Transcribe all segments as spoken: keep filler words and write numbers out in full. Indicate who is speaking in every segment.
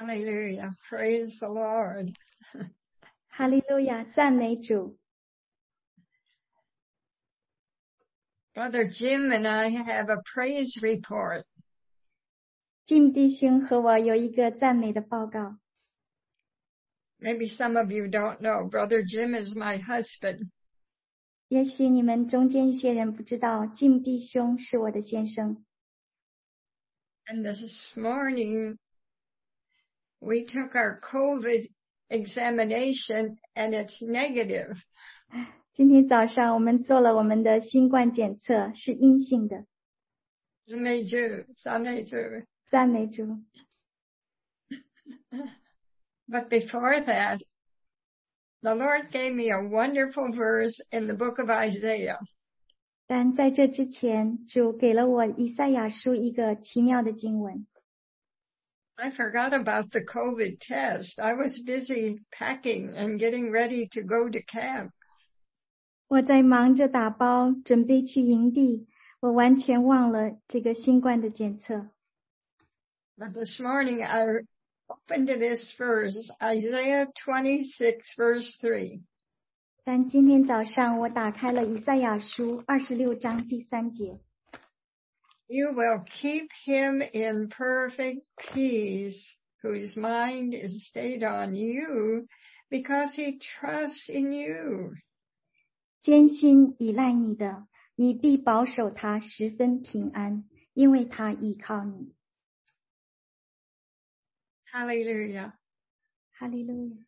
Speaker 1: Hallelujah. Praise the Lord.
Speaker 2: 哈利路亚，赞美主。
Speaker 1: Brother Jim and I have a praise report.
Speaker 2: Jim 弟兄和我有一个赞美的报告。
Speaker 1: Maybe some of you don't know, Brother Jim is my husband.
Speaker 2: 也许你们中间一些人不知道 ，Jim 弟兄是我的先生。
Speaker 1: And this morning, we took our COVID examination and it's negative.
Speaker 2: 今天早上我们做了我们的新冠检测，是阴性的。
Speaker 1: 赞美主，赞美主。
Speaker 2: 赞美主。
Speaker 1: But before that, the Lord gave me a wonderful verse in the book of Isaiah.
Speaker 2: 但在这之前，主给了我以赛亚书一个奇妙的经文。
Speaker 1: I forgot about the COVID test. I was busy packing and getting ready to go to camp.
Speaker 2: 我在忙着打包，准备去营地，我完全忘了这个新冠的检测。
Speaker 1: But this morning I opened to this verse, Isaiah twenty-six, verse three.
Speaker 2: 但今天早上我打开了以赛亚书二十六章第三节。
Speaker 1: You will keep him in perfect peace, whose mind is stayed on you, because he trusts in you.
Speaker 2: 艰辛依赖你的，你必保守他十分平安，因为他依靠你。
Speaker 1: Hallelujah.
Speaker 2: 哈利路亚。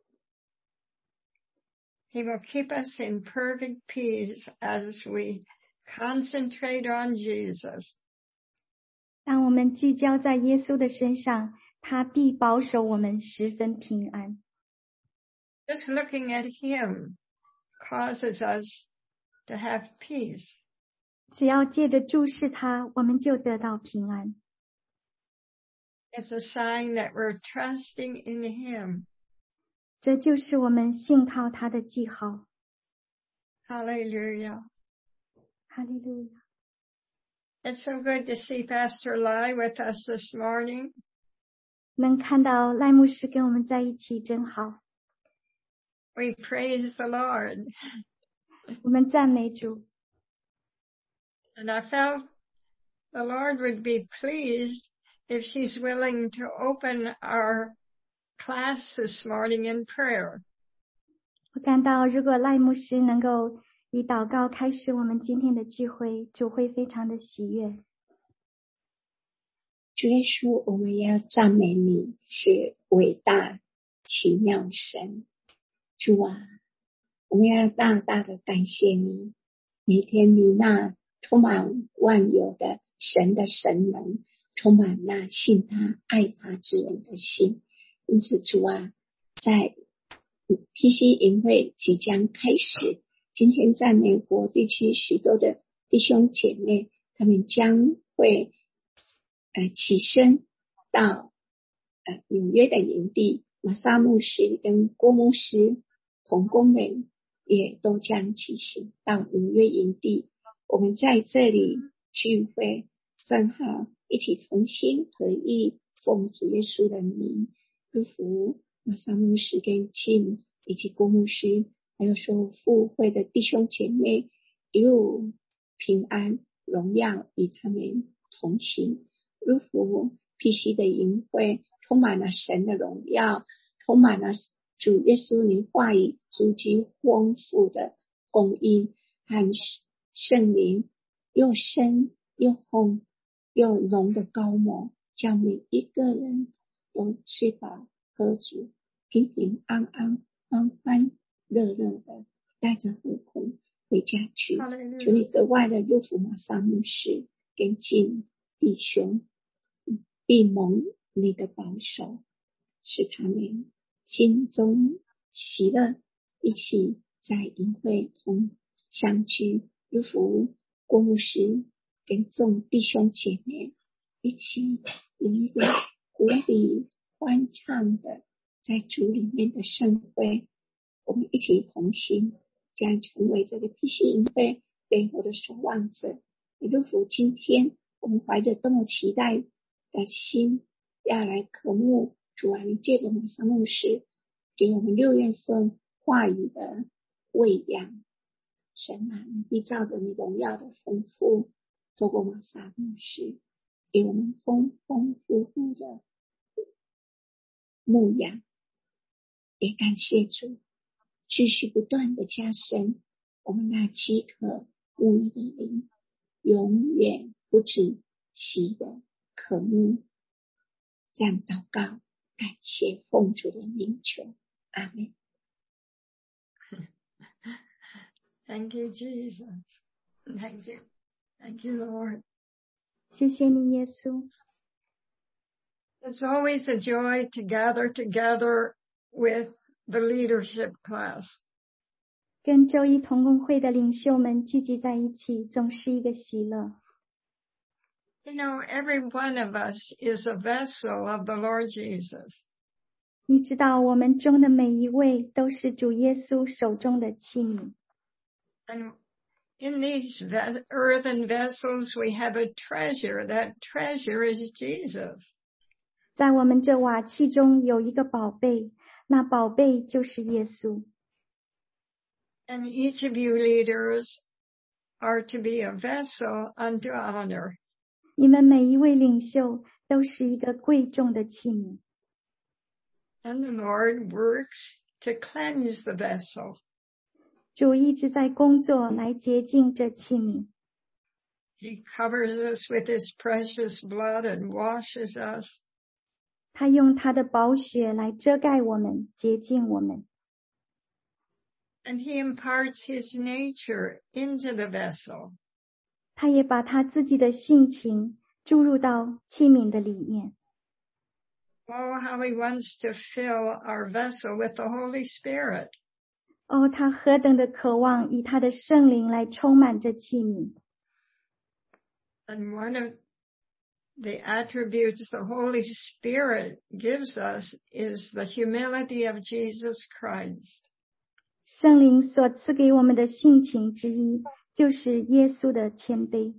Speaker 1: He will keep us in perfect peace as we concentrate on Jesus.
Speaker 2: 当我们聚焦在耶稣的身上，他必保守我们十分平安。
Speaker 1: Just looking at him causes us to have peace.
Speaker 2: 只要借着注视他，我们就得到平安。
Speaker 1: It's a sign that we're trusting in him.
Speaker 2: 这就是我们信靠他的记号。
Speaker 1: Hallelujah.
Speaker 2: 哈利路亚。
Speaker 1: It's so good to see Pastor Lai with us this morning.
Speaker 2: 能看到赖牧师跟我们在一起真好。
Speaker 1: We praise the Lord.
Speaker 2: 我们赞美主。
Speaker 1: And I felt the Lord would be pleased if she's willing to open our class this morning in prayer.
Speaker 2: 我感到如果赖牧师能够以祷告开始我们今天的聚会，主会非常的喜悦。
Speaker 3: 主耶稣，我们要赞美你是伟大奇妙神。主啊，我们要大大的感谢你，每天你那充满万有的神的神能，充满那信他爱他之人的心。因此主啊，在 P C 营会即将开始，今天在美国地区许多的弟兄姐妹，他们将会呃起身到呃纽约的营地，玛莎牧师跟郭牧师同工们也都将起行到纽约营地。我们在这里聚会，正好一起同心合意，奉主耶稣的名，祝福玛莎牧师跟Jim以及郭牧师，还有所有赴会的弟兄姐妹，一路平安荣耀与他们同行。祝福 P C 的营会充满了神的荣耀，充满了主耶稣你话语足迹丰富的供应和圣灵又深又厚又浓的高抹，叫每一个人都吃饱喝足，平平安安欢欢乐乐的带着和同回家去。求你格外的祝福玛莎牧师跟Jim弟兄，必蒙你的保守，使他们心中喜乐，一起在营会同相聚。祝福郭牧师跟众弟兄姐妹一起有一个无比欢畅的在主里面的盛会，我们一起同行，将成为这个 P C 营会背后的守望者。祝福今天我们怀着多么期待的心，要来渴慕主啊，你借着马上牧师给我们六月份话语的喂养，神啊，你必照着你荣耀的丰富，透过马上牧师给我们丰丰富富的牧养，也感谢主继续不断的加深我们那饥渴沐浴的灵，永远不止息的渴慕。这样祷告，感谢奉主的名求，阿们。
Speaker 1: Thank you, Jesus. Thank you. Thank you, Lord.
Speaker 2: 谢谢你，耶稣。
Speaker 1: It's always a joy to gather together with the leadership class.
Speaker 2: 跟周一同工会的领袖们聚集在一起，总是一个喜乐。
Speaker 1: You know, every one of us is a vessel of the Lord Jesus.
Speaker 2: 你知道，我们中的每一位都是主耶稣手中的器皿。
Speaker 1: And in these ve- earthen vessels, we have a treasure. That treasure is Jesus.
Speaker 2: 在我们这瓦器中有一个宝贝，那宝贝就是耶稣。
Speaker 1: And each of you leaders are to be a vessel unto honor.
Speaker 2: 你们每一位领袖都是一个贵重的器皿。
Speaker 1: And the Lord works to cleanse the vessel.
Speaker 2: 主一直在工作来洁净这器皿。
Speaker 1: He covers us with His precious blood and washes us.
Speaker 2: 他用他的宝血来遮盖我们，洁净我们。
Speaker 1: And He imparts His nature into the vessel.
Speaker 2: 他也把他自己的性情注入到器皿的里面。
Speaker 1: Oh, how He wants to fill our vessel with the Holy Spirit.
Speaker 2: 哦，他何等的渴望以他的圣灵来充满这器皿。
Speaker 1: And one of the attributes the Holy Spirit gives us is the humility of Jesus Christ.
Speaker 2: 圣灵所赐给我们的性情之一，就是耶稣的谦卑。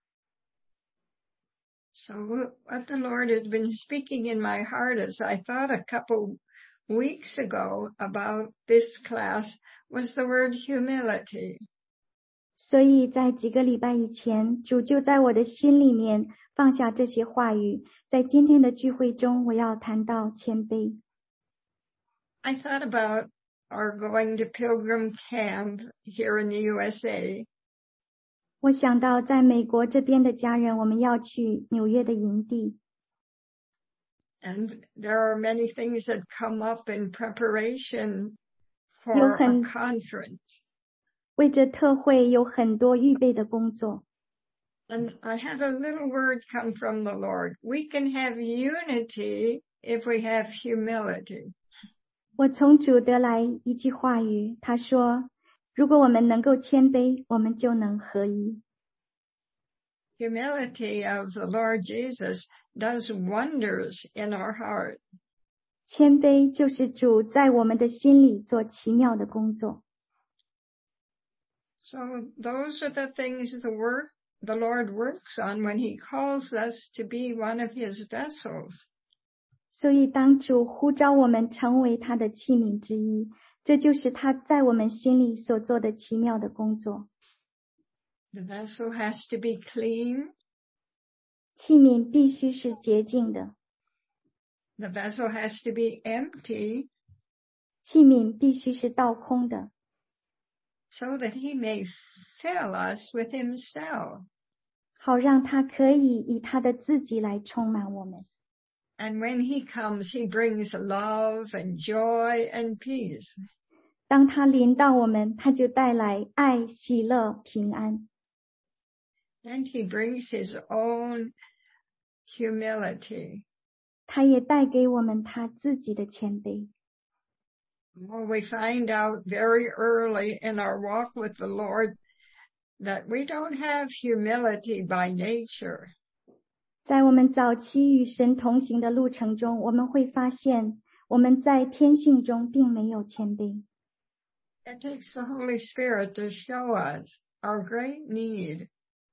Speaker 1: So what the Lord has been speaking in my heart as I thought a couple weeks ago about this class was the word humility.
Speaker 2: 所以在几个礼拜以前，主就在我的心里面放下这些话语。在今天的聚会中，我要谈到谦卑。
Speaker 1: I thought about our going to Pilgrim Camp here in the U S A.
Speaker 2: 我想到在美国这边的家人，我们要去纽约的营地。
Speaker 1: And there are many things that come up in preparation for
Speaker 2: 有
Speaker 1: a
Speaker 2: 很
Speaker 1: conference.
Speaker 2: 为这特会有很多预备的工作。
Speaker 1: And I had a little word come from the Lord. We can have unity if we have humility.
Speaker 2: 我从主得来一句话语，他说，如果我们能够谦卑，我们就能合一。
Speaker 1: Humility of the Lord Jesus does wonders in our heart.
Speaker 2: 谦卑就是主在我们的心里做奇妙的工作。
Speaker 1: So those are the things the work the Lord works on when He calls us to be one of His vessels.
Speaker 2: 所以当主呼召我们成为他的器皿之一，这就是他在我们心里所做的奇妙的工作。
Speaker 1: The vessel has to be clean.
Speaker 2: 器皿必须是洁净的。
Speaker 1: The vessel has to be empty.
Speaker 2: 器皿必须是倒空的。
Speaker 1: So that He may fill us with Himself.
Speaker 2: 好让他可以以他的自己来充满我们。
Speaker 1: And when He comes, He brings love and joy and peace.
Speaker 2: 当他临到我们，他就带来爱、喜乐、平安。
Speaker 1: And He brings His own humility.
Speaker 2: 他也带给我们他自己的谦卑。
Speaker 1: Well, we find out very early in our walk with the Lord that we don't have humility by nature.
Speaker 2: 在我们早期与神同行的路程中，我们会发现我们在天性中并没有谦卑。
Speaker 1: It takes the Holy Spirit to show us our great need.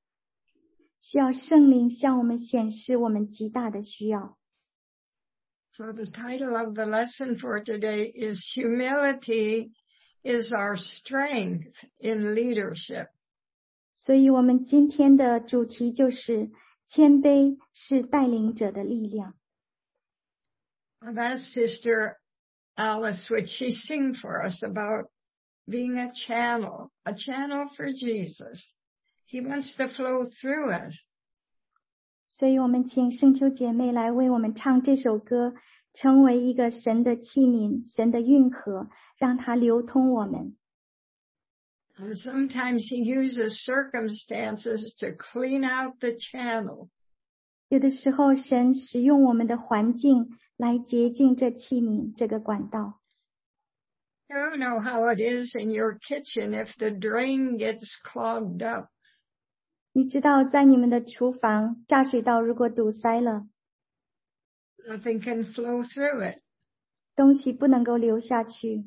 Speaker 2: 需要圣灵向我们显示我们极大的需要。
Speaker 1: So the title of the lesson for today is Humility is Our Strength in Leadership.
Speaker 2: 所以我们今天的主题就是谦卑是带领者的力量。
Speaker 1: I've asked Sister Alice, would she sing for us about being a channel, a channel for Jesus. He wants to flow through us.
Speaker 2: 所以我们请圣秋姐妹来为我们唱这首歌，成为一个神的器皿，神的运河，让它流通我们。
Speaker 1: And sometimes he uses circumstances to clean out the channel.
Speaker 2: 有的时候神使用我们的环境来洁净这器皿，这个管道。
Speaker 1: You don't know how it is in your kitchen if the drain gets clogged up.
Speaker 2: 你知道在你们的厨房下水道如果堵塞了，
Speaker 1: Nothing can flow through it.
Speaker 2: 东西不能够流下去。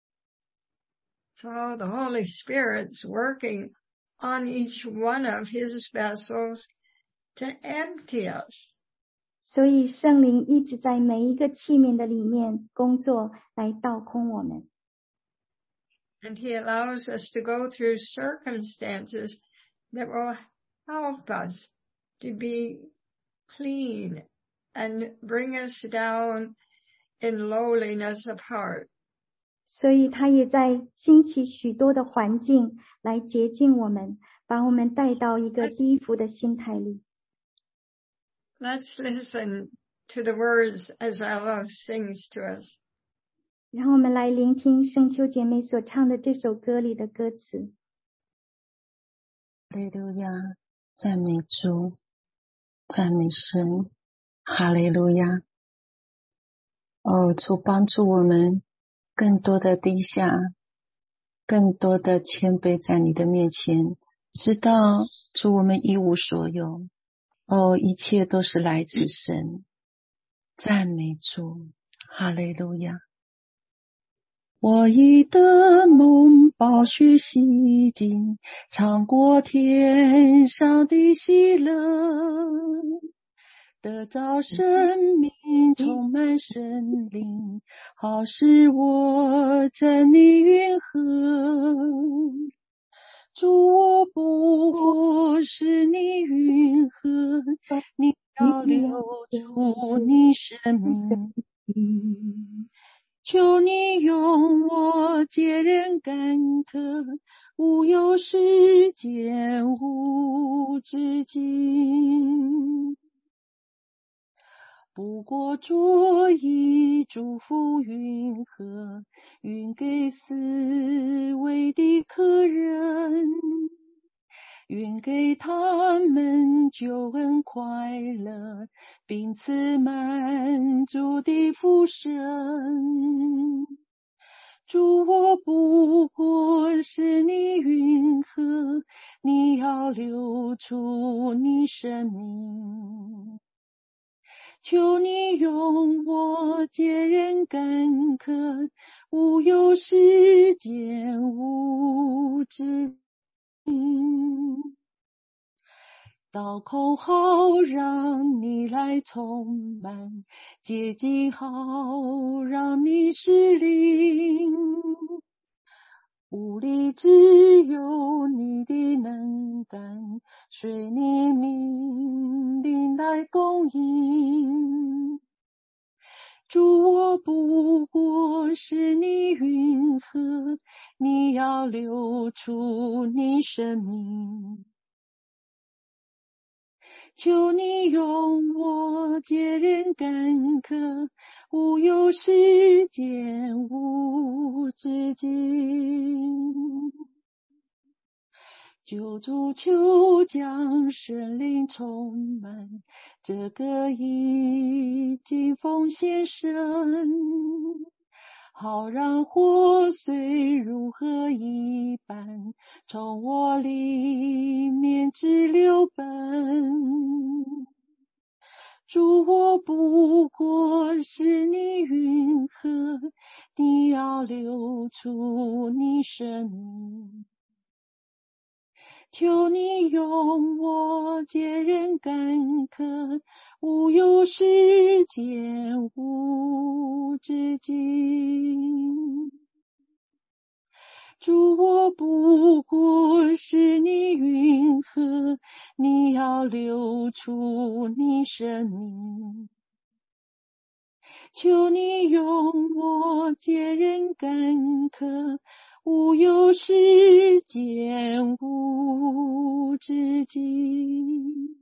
Speaker 1: So the Holy Spirit's working on each one of his vessels to empty us.
Speaker 2: 所以圣灵一直在每一个器皿的里面工作，来倒空我们。
Speaker 1: And he allows us to go through circumstances that will help us to be clean and bring us down in lowliness of heart.
Speaker 2: 所以他也在兴起许多的环境来洁净我们，把我们带到一个低伏的心态里。
Speaker 1: Let's listen to the words as Ella sings to us.
Speaker 2: 然后我们来聆听圣秋姐妹所唱的这首歌里的歌词。
Speaker 4: 哈利路亚，赞美主，赞美神，哈利路亚。哦，主帮助我们更多的低下，更多的谦卑在你的面前，知道主我们一无所有。哦，一切都是来自神，赞美主，哈利路亚。我已得蒙宝血洗净，尝过天上的喜乐，得着生命充满神灵，好使我真理云和。主，我不过是你云和，你要流出你生命。求你用我解人干渴，无有时间无止境。不过作一祝福云和，云给四位的客人，云给他们救恩快乐，并赐满足的福生。主，我不过是你云和，你要流出你生命。求你用我解人干渴，无有时间无止境。刀口好让你来充满，洁净好让你施灵，无力只有你的能干，随你命令来供应。主，我不过是你云和，你要流出你生命。求你用我解人干渴，无有时间无止境。救主，求将神灵充满这个已经奉献神，好让活水如河一般从我里面直流奔。主，我不过是你云和，你要流出你生命。 求你用我解人干渴，无有世间无止境。主，我不过是你云河，你要流出你生命。求你用我解人干渴，无有世间无止境。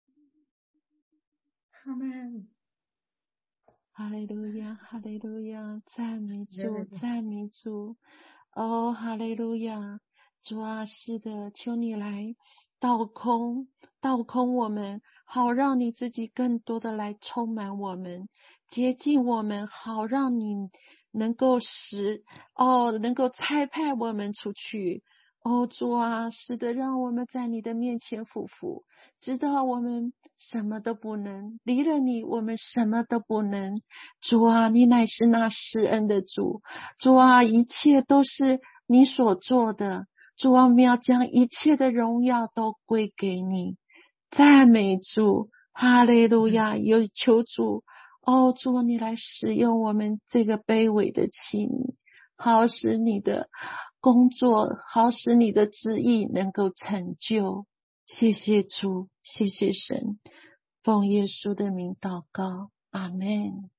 Speaker 1: 阿们。
Speaker 4: 哈利路亚，哈利路亚，赞美主，赞美主。哦，哈利路亚，主啊，是的，求你来倒空，倒空我们，好让你自己更多的来充满我们，洁净我们，好让你能够使，哦，能够差派我们出去。哦，主啊，是的，让我们在你的面前俯伏，知道我们什么都不能，离了你，我们什么都不能。主啊，你乃是那施恩的主，主啊，一切都是你所做的。主啊，我们要将一切的荣耀都归给你，赞美主，哈利路亚！有求主，哦，主，你来使用我们这个卑微的器皿，好使你的工作，好使你的旨意能够成就。谢谢主，谢谢神，奉耶稣的名祷告，阿们。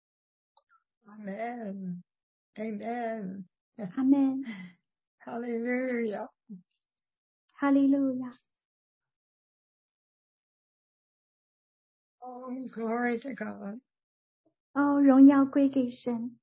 Speaker 1: Amen. Amen.
Speaker 2: Amen.
Speaker 1: Hallelujah.
Speaker 2: 哈利路亚。
Speaker 1: Oh, glory to God.
Speaker 2: 哦，荣耀归给神。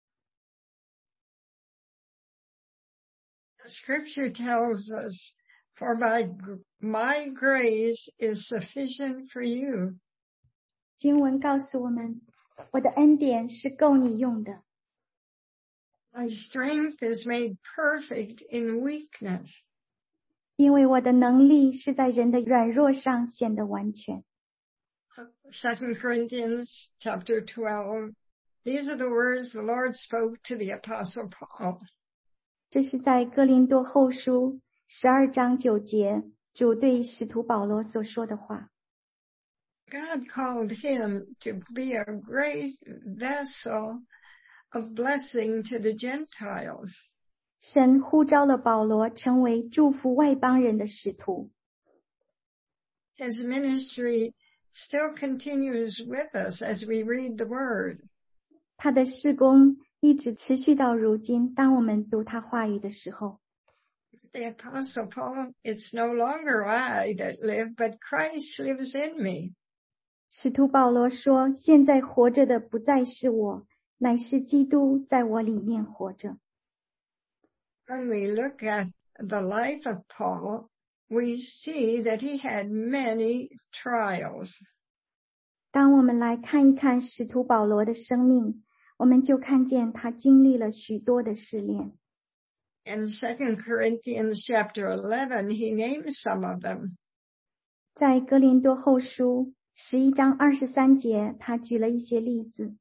Speaker 1: The scripture tells us, for my, my grace is sufficient for you.
Speaker 2: 经文告诉我们，我的恩典是够你用的。
Speaker 1: My strength is made perfect in weakness.
Speaker 2: 因为我的能力是在人的软弱上显得完全。
Speaker 1: Second Corinthians chapter twelve. These are the words the Lord spoke to the Apostle Paul.
Speaker 2: 这是在哥林多后书十二章九节，主对使徒保罗所说的话。
Speaker 1: God called him to be a great vessel of blessing to the Gentiles.
Speaker 2: 神呼召了保罗成为祝福外邦人的使徒。
Speaker 1: His ministry still continues with us as we read the word.
Speaker 2: 他的事工一直持续到如今，当我们读他话语的时候。
Speaker 1: The Apostle Paul, it's no longer I that live, but Christ lives in me.
Speaker 2: 使徒保罗说，现在活着的不再是我，乃是基督在我里面活着。
Speaker 1: When we look at the life of Paul, we see that he had many trials.
Speaker 2: 当我们来看一看使徒保罗的生命，我们就看见他经历了许多的试炼。
Speaker 1: In Second Corinthians chapter eleven, he names some of them.
Speaker 2: 在哥林多后书十一章二十三节，他举了一些例子。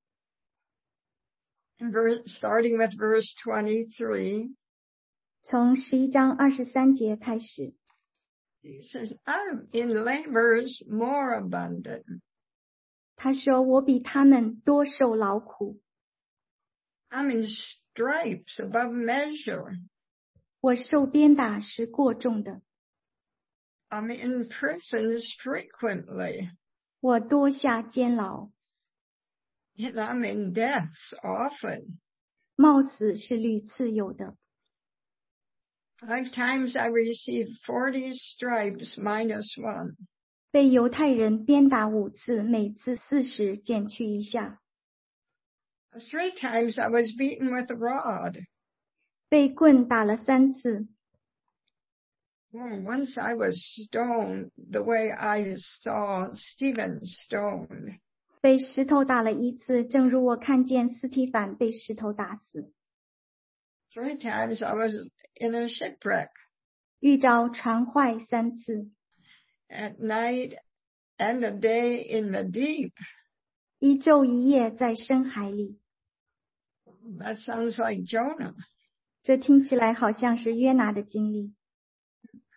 Speaker 1: In verse, starting with verse twenty-three,
Speaker 2: 从十一章二十三节开始。
Speaker 1: he says, I'm in labors more abundant.
Speaker 2: 他说，我比他们多受劳苦。
Speaker 1: I'm in stripes above measure.
Speaker 2: 我受鞭打是过重的。
Speaker 1: I'm in prisons frequently.
Speaker 2: 我多下监牢。
Speaker 1: And I'm in deaths often.
Speaker 2: 冒死是屡次有的。
Speaker 1: Five times I received forty stripes minus one.
Speaker 2: 被犹太人鞭打五次，每次四十，减去一下。
Speaker 1: Three times I was beaten with a rod.
Speaker 2: 被棍打了三次。
Speaker 1: Well, once I was stoned the way I saw Stephen stoned.
Speaker 2: 被石头打了一次，正如我看见斯提反被石头打死。
Speaker 1: Three times I was in a shipwreck.
Speaker 2: 遇着船坏三次。
Speaker 1: At night and a day in the deep.
Speaker 2: 一昼一夜在深海里。
Speaker 1: That sounds like Jonah.
Speaker 2: 这听起来好像是约拿的经历。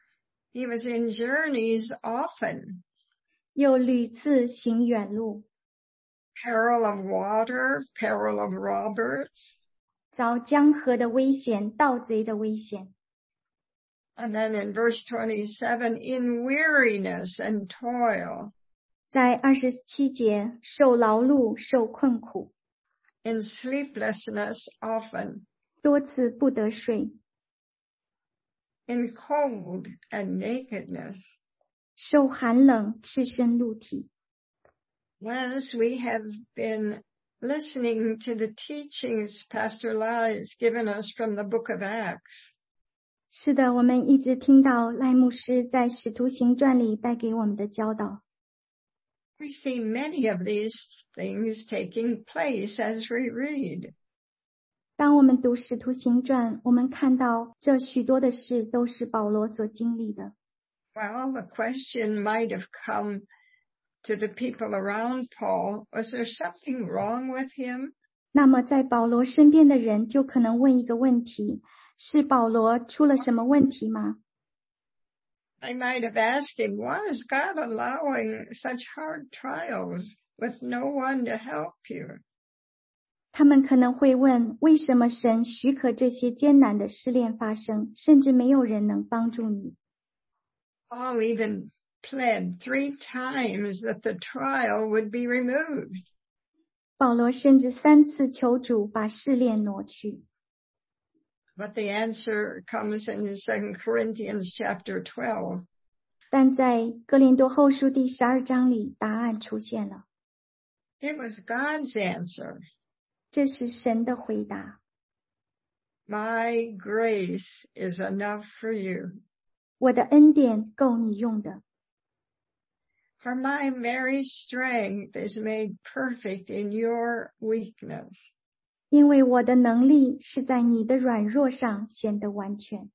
Speaker 1: He was in journeys often.
Speaker 2: 又屡次行远路，
Speaker 1: Peril of water, peril of robbers.
Speaker 2: 遭江河的危险、盗贼的危险。
Speaker 1: And then in verse twenty-seven, in weariness and toil.
Speaker 2: 在二十七节，受劳碌、受困苦，
Speaker 1: In sleeplessness often.
Speaker 2: 多次不得睡，
Speaker 1: In cold and nakedness.
Speaker 2: 受寒冷、赤身露体。
Speaker 1: As we have been listening to the teachings Pastor Lai has given us from the book of Acts,
Speaker 2: 是的，我们一直听到赖牧师在《使徒行传》里带给我们的教导。
Speaker 1: we see many of these things taking place as we read.
Speaker 2: 当我们读《使徒行传》，我们看到这许多的事都是保罗所经历的。
Speaker 1: Well, the question might have come to the people around Paul, was there something wrong with him?
Speaker 2: 那么在保罗身边的人就可能问一个问题，是保罗出了什么问题吗？
Speaker 1: They might have asked him, why is God allowing such hard trials with no one to help you?
Speaker 2: 他们可能会问，为什么神许可这些艰难的试炼发生，甚至没有人能帮助你？
Speaker 1: Paul even pled three times that the trial would be removed.
Speaker 2: 保罗甚至三次求主把试炼挪去。
Speaker 1: But the answer comes in Second Corinthians chapter twelve.
Speaker 2: 但在哥林多后书第十二章里，答案出现了，
Speaker 1: It was God's answer.
Speaker 2: 这是神的回答。
Speaker 1: My grace is enough for you.
Speaker 2: 我的恩典够你用的，
Speaker 1: For my very strength is made perfect in your weakness.
Speaker 2: 因为我的能力是在你的软弱上显得完全。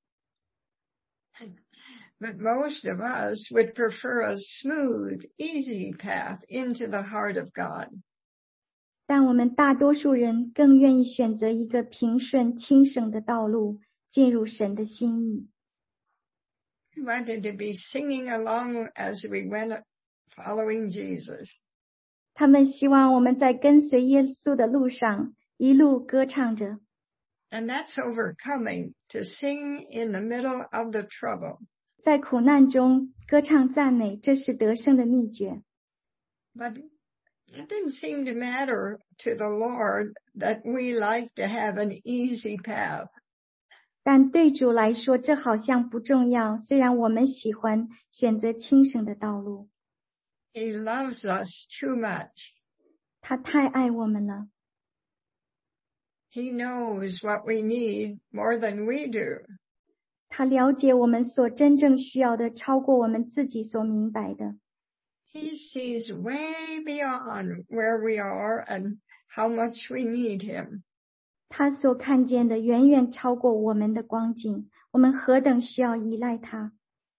Speaker 1: But most of us would prefer a smooth, easy path into the heart of God.
Speaker 2: 但我们大多数人更愿意选择一个平顺轻省的道路，进入神的心意。
Speaker 1: We wanted to be singing along as we went following Jesus.
Speaker 2: 他们希望我们在跟随耶稣的路上一路歌唱着，
Speaker 1: And that's overcoming, to sing in the middle of the trouble.
Speaker 2: 在苦难中歌唱赞美，这是得胜的秘诀。
Speaker 1: But it didn't seem to matter to the Lord that we like to have an easy path.
Speaker 2: 但对主来说，这好像不重要，虽然我们喜欢选择轻省的道路。
Speaker 1: He loves us too much.
Speaker 2: 他太爱我们了，
Speaker 1: He knows what we need more than we do.
Speaker 2: 他了解我们所真正需要的，超过我们自己所明白的。
Speaker 1: He sees way beyond where we are and how much we need him.
Speaker 2: 他所看见的远远超过我们的光景，我们何等需要依赖他。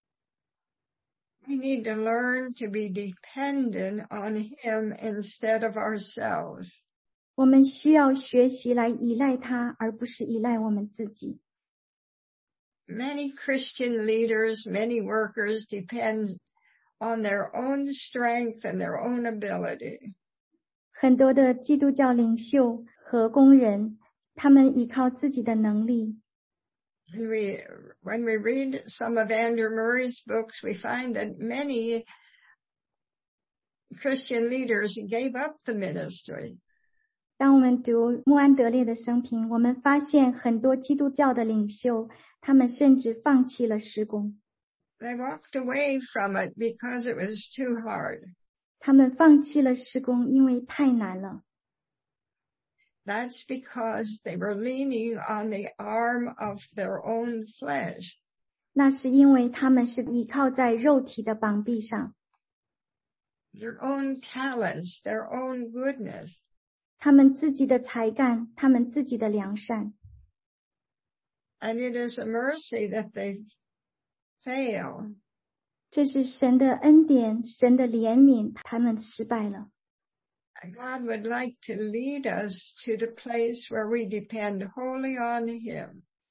Speaker 1: We need to learn to be dependent on him instead of ourselves.
Speaker 2: 我们需要学习来依赖他，而不是依赖我们自己。
Speaker 1: Many Christian leaders, many workers depend on their own strength and their own ability.
Speaker 2: 很多的基督教领袖和工人，他们依靠自己的能力。
Speaker 1: And we, when we read some of Andrew Murray's books, we find that many Christian leaders gave up the ministry.
Speaker 2: 当我们读穆安德烈的生平，我们发现很多基督教的领袖，他们甚至放弃了事工。
Speaker 1: They walked away from it because it was too hard.
Speaker 2: 他们放弃了事工，因为太难了。
Speaker 1: That's because they were leaning on the arm of their own flesh.
Speaker 2: 那是因为他们是依靠在肉体的膀臂上，
Speaker 1: Their own talents, their own goodness.
Speaker 2: 他们自己的才干，他们自己的良善。
Speaker 1: And it is a mercy that they fail.
Speaker 2: 这是神的恩典，神的怜悯，他们失败了。
Speaker 1: God would like to lead us to the place where we depend wholly on him.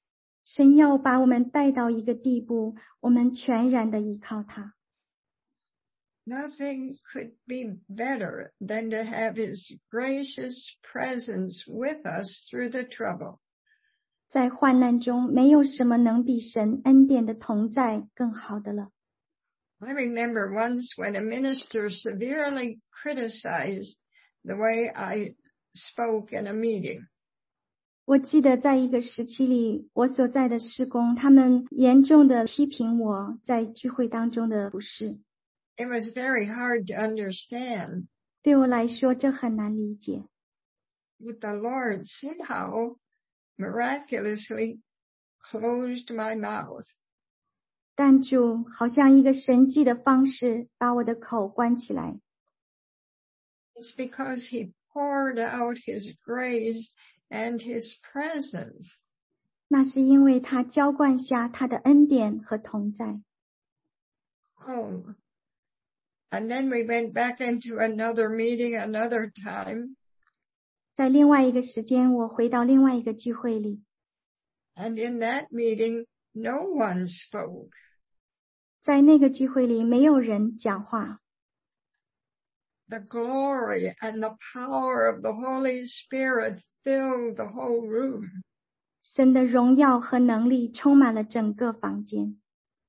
Speaker 2: 神要把我们带到一个地步，我们全然的依靠他。
Speaker 1: Nothing could be better than to have his gracious presence with us through the trouble.
Speaker 2: 在患难中，没有什么能比神恩典的同在更好的了。
Speaker 1: I remember once when a minister severely criticized the way I spoke in a meeting.
Speaker 2: 我记得在一个时期里，我所在的事工，他们严重的批评我在聚会当中的不是。
Speaker 1: It was very hard to understand.
Speaker 2: 对我来说，这很难理解。
Speaker 1: But the Lord somehow miraculously closed my mouth.
Speaker 2: 但主好像一个神迹的方式，把我的口关起来。
Speaker 1: It's because he poured out his grace and his presence.
Speaker 2: 那是因为他浇灌下他的恩典和同在。
Speaker 1: Oh. And then we went back into another meeting another time.
Speaker 2: 在另外一个时间，我回到另外一个聚会里。
Speaker 1: And in that meeting, no one spoke.
Speaker 2: 在那个聚会里，没有人讲话。
Speaker 1: The glory and the power of the Holy Spirit filled the whole room.
Speaker 2: 神的荣耀和能力充满了整个房间。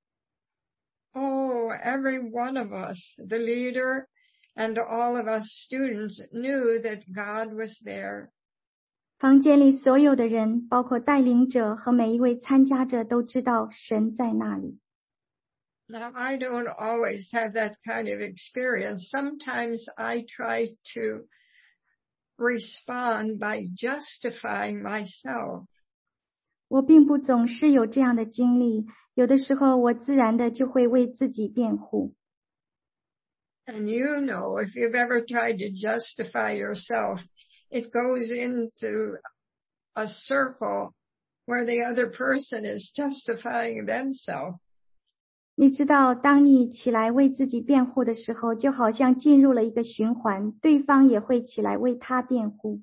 Speaker 1: Oh, every one of us, the leader and all of us students, knew that God was there.
Speaker 2: 房间里所有的人，包括带领者和每一位参加者，都知道神在那里。
Speaker 1: Now, I don't always have that kind of experience. Sometimes I try to respond by justifying myself.
Speaker 2: 我并不总是有这样的经历，有的时候我自然的就会为自己辩护。
Speaker 1: And you know, if you've ever tried to justify yourself, it goes into a circle where the other person is justifying themselves.
Speaker 2: 你知道，当你起来为自己辩护的时候，就好像进入了一个循环，对方也会起来为他辩护。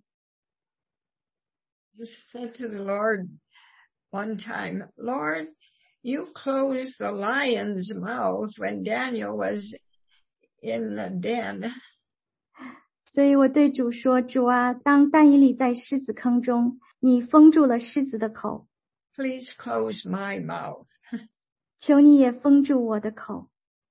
Speaker 1: I said to the Lord one time, Lord, you closed the lion's mouth when Daniel was in the den.
Speaker 2: 所以我对主说，主啊，当但以理在狮子坑中，你封住了狮子的口，
Speaker 1: Please close my mouth.
Speaker 2: 求你也封住我的口。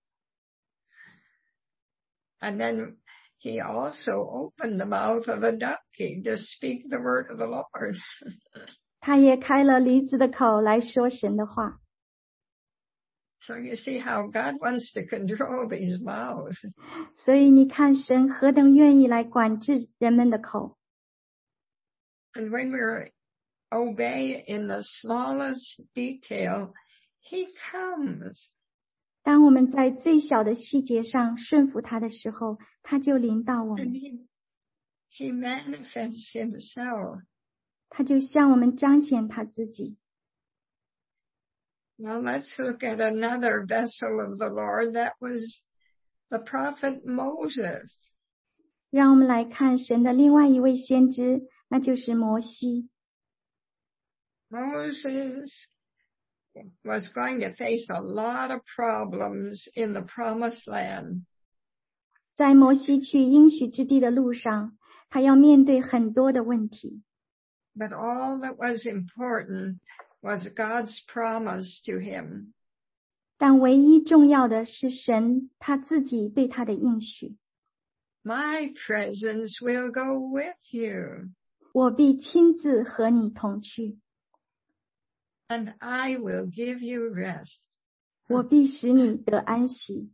Speaker 1: And then he also opened the mouth of a donkey to speak the word of the Lord.
Speaker 2: 他也开了驴子的口来说神的话。
Speaker 1: So you see how God wants to control these mouths.
Speaker 2: 所以你看神何等愿意来管制人们的口。
Speaker 1: And when we obey in the smallest detail, he comes.
Speaker 2: 当我们在最小的细节上顺服他的时候，他就临到我
Speaker 1: And
Speaker 2: 们，
Speaker 1: he, he manifests himself.
Speaker 2: 他就向我们彰显他自己。
Speaker 1: Now let's look at another vessel of the Lord. That was the prophet Moses.
Speaker 2: 让我们来看神的另外一位先知，那就是摩西。
Speaker 1: Moses was going to face a lot of problems in the promised land.
Speaker 2: 在摩西去应许之地的路上，他要面对很多的问题。
Speaker 1: But all that was important was God's promise to him.
Speaker 2: 但唯一重要的是神他自己对他的应许。
Speaker 1: My presence will go with you.
Speaker 2: 我必亲自和你同去，
Speaker 1: And I will give you rest.
Speaker 2: 我必使你得安息。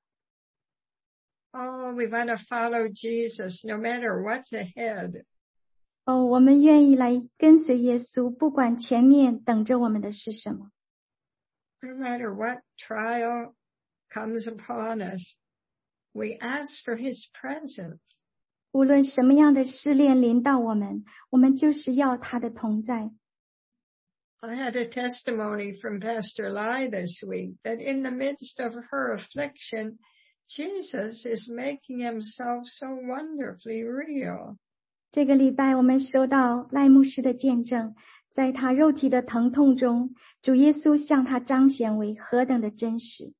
Speaker 1: Oh, we want to follow Jesus no matter what's ahead.
Speaker 2: 哦，我们愿意来跟随耶稣，不管前面等着我们的是什么。
Speaker 1: No matter what trial comes upon us, we ask for his presence.
Speaker 2: 无论什么样的试炼临到我们，我们就是要他的同在。
Speaker 1: I had a testimony from Pastor Lai this week that in the midst of her affliction, Jesus is making himself so wonderfully real.
Speaker 2: 这个礼拜我们收到赖牧师的见证， 在他肉体的疼痛中，主耶稣向他彰显为何等的真实。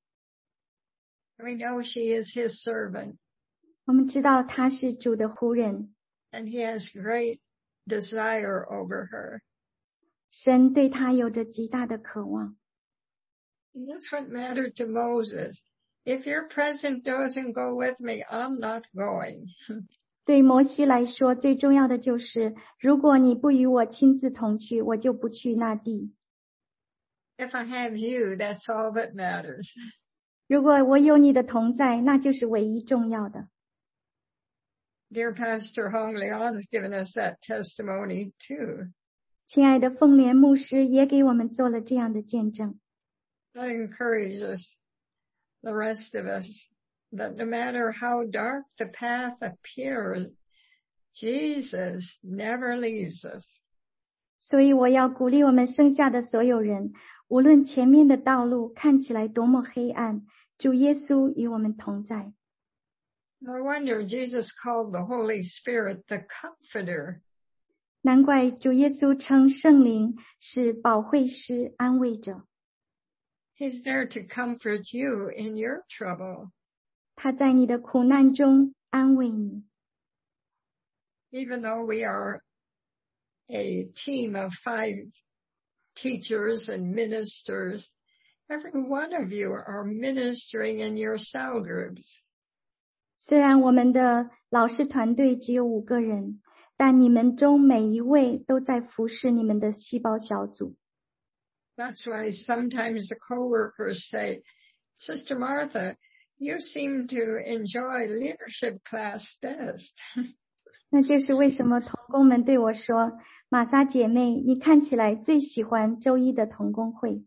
Speaker 1: We know she is his servant.
Speaker 2: 我们知道他是主的仆人，
Speaker 1: And he has great desire over her.
Speaker 2: 神对他有着极大的渴望。
Speaker 1: And that's what mattered to Moses. If your presence doesn't go with me, I'm not going.
Speaker 2: 对摩西来说，最重要的就是，如果你不与我亲自同去，我就不去那地。
Speaker 1: If I have you, that's all that matters.
Speaker 2: 如果我有你的同在，那就是唯一重要的。
Speaker 1: Dear Pastor Hong Leon's given us that testimony too.
Speaker 2: 亲爱的凤莲牧师也给我们做了这样的见证。
Speaker 1: That encourages the rest of us that no matter how dark the path appears, Jesus never leaves us.
Speaker 2: 所以我要鼓励我们剩下的所有人，无论前面的道路看起来多么黑暗，主耶稣与我们同在。
Speaker 1: No wonder Jesus called the Holy Spirit the Comforter.
Speaker 2: 难怪主耶稣称圣灵是保惠师、安慰者。
Speaker 1: He's there to comfort you in your trouble.
Speaker 2: 他在你的苦难中安慰你。
Speaker 1: Even though we are a team of five teachers and ministers, every one of you are ministering in your cell groups.
Speaker 2: 虽然我们的老师团队只有五个人，但你们中每一位都在服侍你们的细胞小组。
Speaker 1: That's why sometimes the co-workers say, Sister Martha, you seem to enjoy leadership class best.
Speaker 2: 那就是为什么同工们对我说，玛莎姐妹，你看起来最喜欢周一的同工会。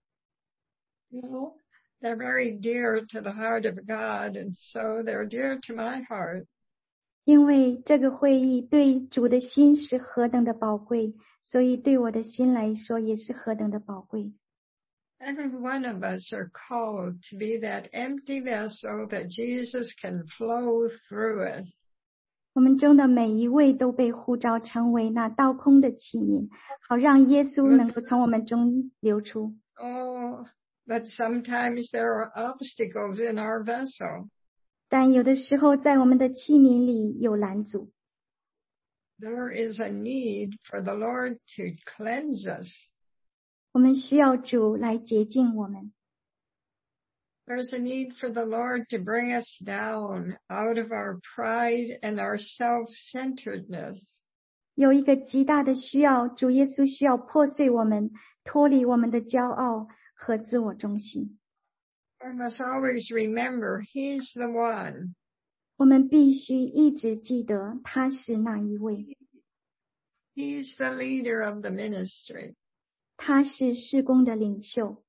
Speaker 1: You know, they're very dear to the heart of God, and so they're dear to my heart.
Speaker 2: 因为这个会议对主的心是何等的宝贵，所以对我的心来说也是何等的宝贵。
Speaker 1: Every one of us are called to be that empty vessel that Jesus can flow through it.
Speaker 2: 我们中的每一位都被呼召成为那倒空的器皿，好让耶稣能够从我们中流出。
Speaker 1: Oh, but sometimes there are obstacles in our vessel.
Speaker 2: 但有的时候在我们的器皿里有拦阻。
Speaker 1: There is a need for the Lord to cleanse us.
Speaker 2: 我们需要主来洁净我们。
Speaker 1: There's a need for the Lord to bring us down out of our pride and our self-centeredness.
Speaker 2: 有一个极大的需要，主耶稣需要破碎我们，脱离我们的骄傲和自我中心。
Speaker 1: We must always remember He's the one.
Speaker 2: 我们必须一直记得他是那一位。
Speaker 1: He's the leader of the ministry.
Speaker 2: 他是事工的领袖。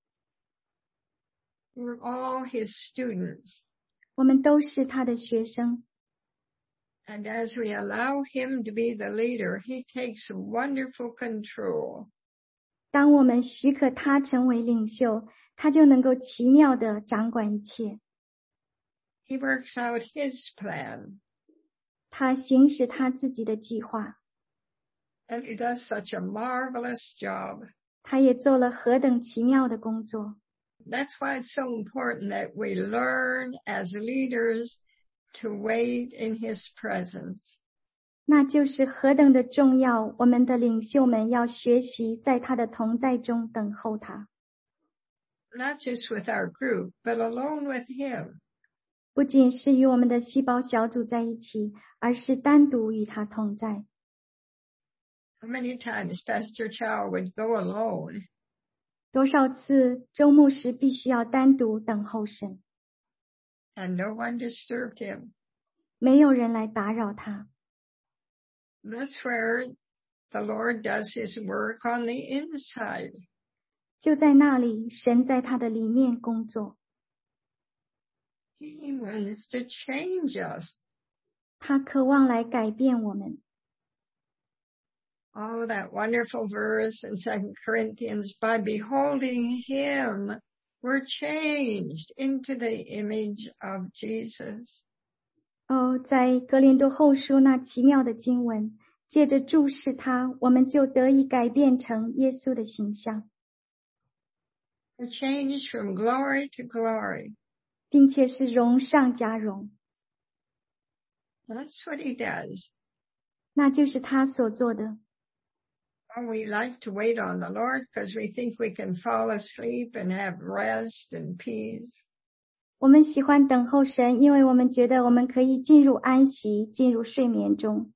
Speaker 1: We're all His students.
Speaker 2: 我们都是他的学生。
Speaker 1: And as we allow Him to be the leader, He takes wonderful control.
Speaker 2: 当我们许可他成为领袖，他就能够奇妙地掌管一切。
Speaker 1: He works out His plan.
Speaker 2: 他行使他自己的计划。
Speaker 1: And He does such a marvelous job.
Speaker 2: 他也做了何等奇妙的工作。
Speaker 1: That's why it's so important that we learn as leaders to wait in His presence.
Speaker 2: 那就是何等的重要，我们的领袖们要学习在他的同在中等候他。
Speaker 1: Not just with our group, but alone with Him.
Speaker 2: 不仅是与我们的细胞小组在一起，而是单独与他同在。
Speaker 1: How many times Pastor Chow would go alone?
Speaker 2: 多少次周牧师必须要单独等候神，
Speaker 1: And no one disturbed him.
Speaker 2: 没有人来打扰他。
Speaker 1: That's where the Lord does His work on the inside.
Speaker 2: 就在那里，神在他的里面工作。
Speaker 1: He wants to change us.
Speaker 2: 他渴望来改变我们。
Speaker 1: Oh, that wonderful verse in Second Corinthians, by beholding Him, we're changed into the image of Jesus.
Speaker 2: 哦，在格林多后书那奇妙的经文， 借着注视它，我们就得以改变成耶稣的形象，
Speaker 1: A change from glory to glory.
Speaker 2: 并且是荣上加荣。
Speaker 1: That's what he does.
Speaker 2: 那就是他所做的。
Speaker 1: Well, we like to wait on the Lord because we think we can fall asleep and have rest and peace.
Speaker 2: 我们喜欢等候神，因为我们觉得我们可以进入安息，进入睡眠中。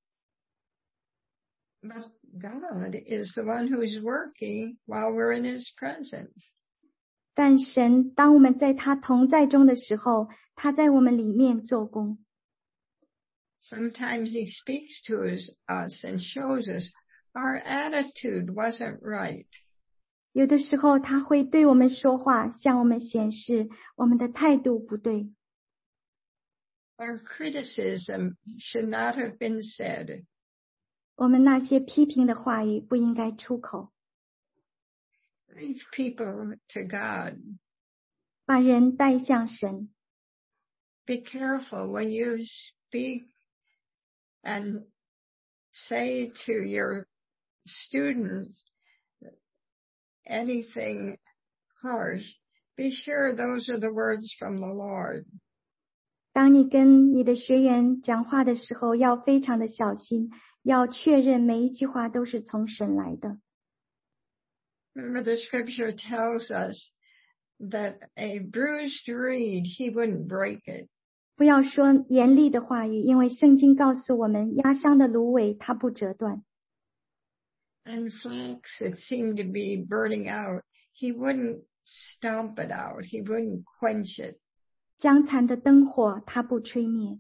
Speaker 1: But God is the one who's working while we're in his presence.
Speaker 2: 但神当我们在他同在中的时候，他在我们里面做工。
Speaker 1: Sometimes he speaks to us, us and shows us our attitude wasn't right.
Speaker 2: 有的时候他会对我们说话，向我们显示我们的态度不对。
Speaker 1: Our criticism should not have been said.
Speaker 2: 我们那些批评的话语不应该出口。
Speaker 1: Leave people to God.
Speaker 2: 把人带向神。
Speaker 1: Be careful when you speak and say to your students anything harsh. Be sure those are the words from the Lord.
Speaker 2: 当你跟你的学员讲话的时候，要非常的小心，要确认每一句话都是从神来的。
Speaker 1: Remember, the scripture tells us that a bruised reed, he wouldn't break it.
Speaker 2: 不要说严厉的话语，因为圣经告诉我们，压伤的芦苇它不折断。
Speaker 1: And flax that seemed to be burning out, he wouldn't stomp it out. He wouldn't quench it.
Speaker 2: 将残的灯火它不吹灭。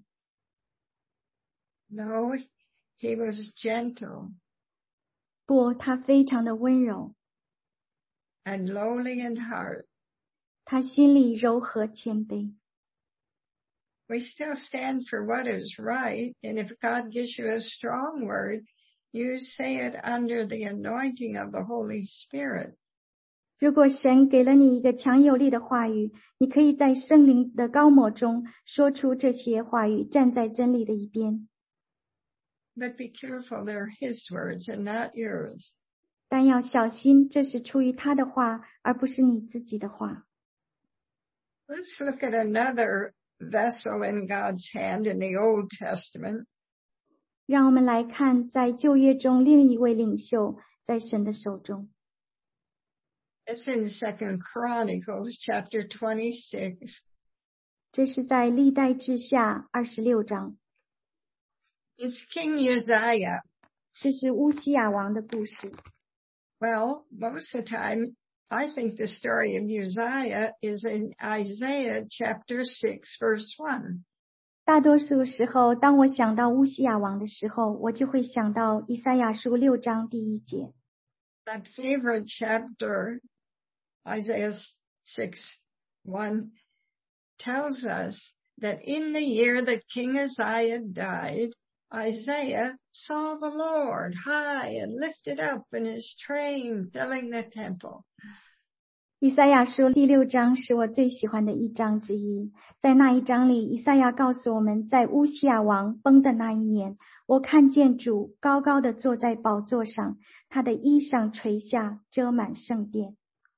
Speaker 1: No, he was gentle
Speaker 2: 不，它非常的温柔，
Speaker 1: and lowly in heart.
Speaker 2: 它心里柔和谦卑。
Speaker 1: We still stand for what is right, and if God gives you a strong word, you say it under the anointing of the Holy Spirit.
Speaker 2: 如果神给了你一个强有力的话语，你可以在圣灵的高抹中说出这些话语，站在真理的一边。
Speaker 1: But be careful, they're his words and not yours.
Speaker 2: 但要小心，这是出于他的话，而不是你自己的话。
Speaker 1: Let's look at another vessel in God's hand in the Old Testament.
Speaker 2: 让我们来看，在旧约中另一位领袖在神的手中。
Speaker 1: It's in Second Chronicles chapter twenty-six.
Speaker 2: 这是在历代志下二十六章，
Speaker 1: It's King Uzziah.
Speaker 2: 这是乌西雅王的故事。
Speaker 1: Well, most of the time, I think the story of Uzziah is in Isaiah chapter six, verse one.
Speaker 2: 大多数时候，当我想到乌西雅王的时候，我就会想到以赛亚书六章第一节。
Speaker 1: That favorite chapter, Isaiah six, one, tells us that in the year that King Uzziah died, Isaiah saw the Lord high and lifted up in his train filling the temple.
Speaker 2: 以赛亚书第六章是我最喜欢的一章之一。在那一章里，以赛亚告诉我们，在乌西雅王崩的那一年，我看见主高高的坐在宝座上，他的衣裳垂下，遮满圣殿。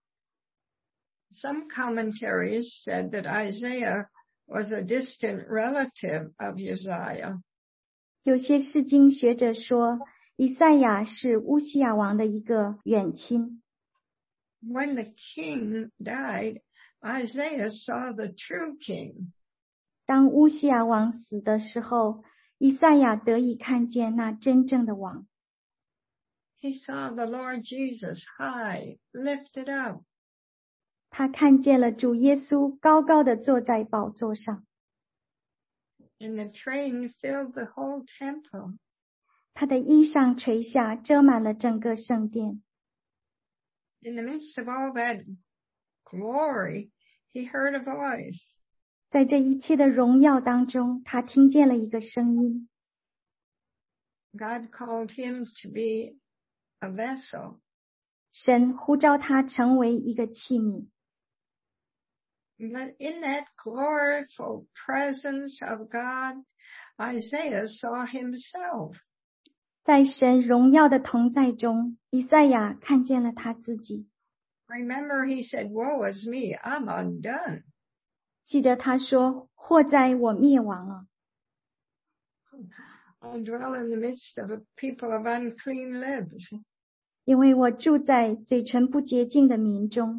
Speaker 1: Some commentaries said that Isaiah was a distant relative of Uzziah.
Speaker 2: 有些释经学者说，以赛亚是乌西雅王的一个远亲。
Speaker 1: When the king died, Isaiah saw the true king.
Speaker 2: 当乌西雅王死的时候，以赛亚得以看见那真正的王。
Speaker 1: He saw the Lord Jesus high, lifted up.
Speaker 2: 他看见了主耶稣高高的坐在宝座上，
Speaker 1: And the train filled the whole temple.
Speaker 2: 他的衣裳垂下，遮满了整个圣殿。
Speaker 1: In the midst of all that glory, he heard a voice.
Speaker 2: 在这一切的荣耀当中，他听见了一个声音。
Speaker 1: God called him to be a vessel.
Speaker 2: 神呼召他成为一个器皿。
Speaker 1: But in that gloriful presence of God, Isaiah saw himself.
Speaker 2: 在神荣耀的同在中，以赛亚看见了他自己。
Speaker 1: Remember, he said, "Woe is me, I'm undone."
Speaker 2: 记得他说：“祸哉，我灭亡了。”
Speaker 1: I dwell in the midst of a people of unclean lips.
Speaker 2: 因为我住在嘴唇不洁净的民中。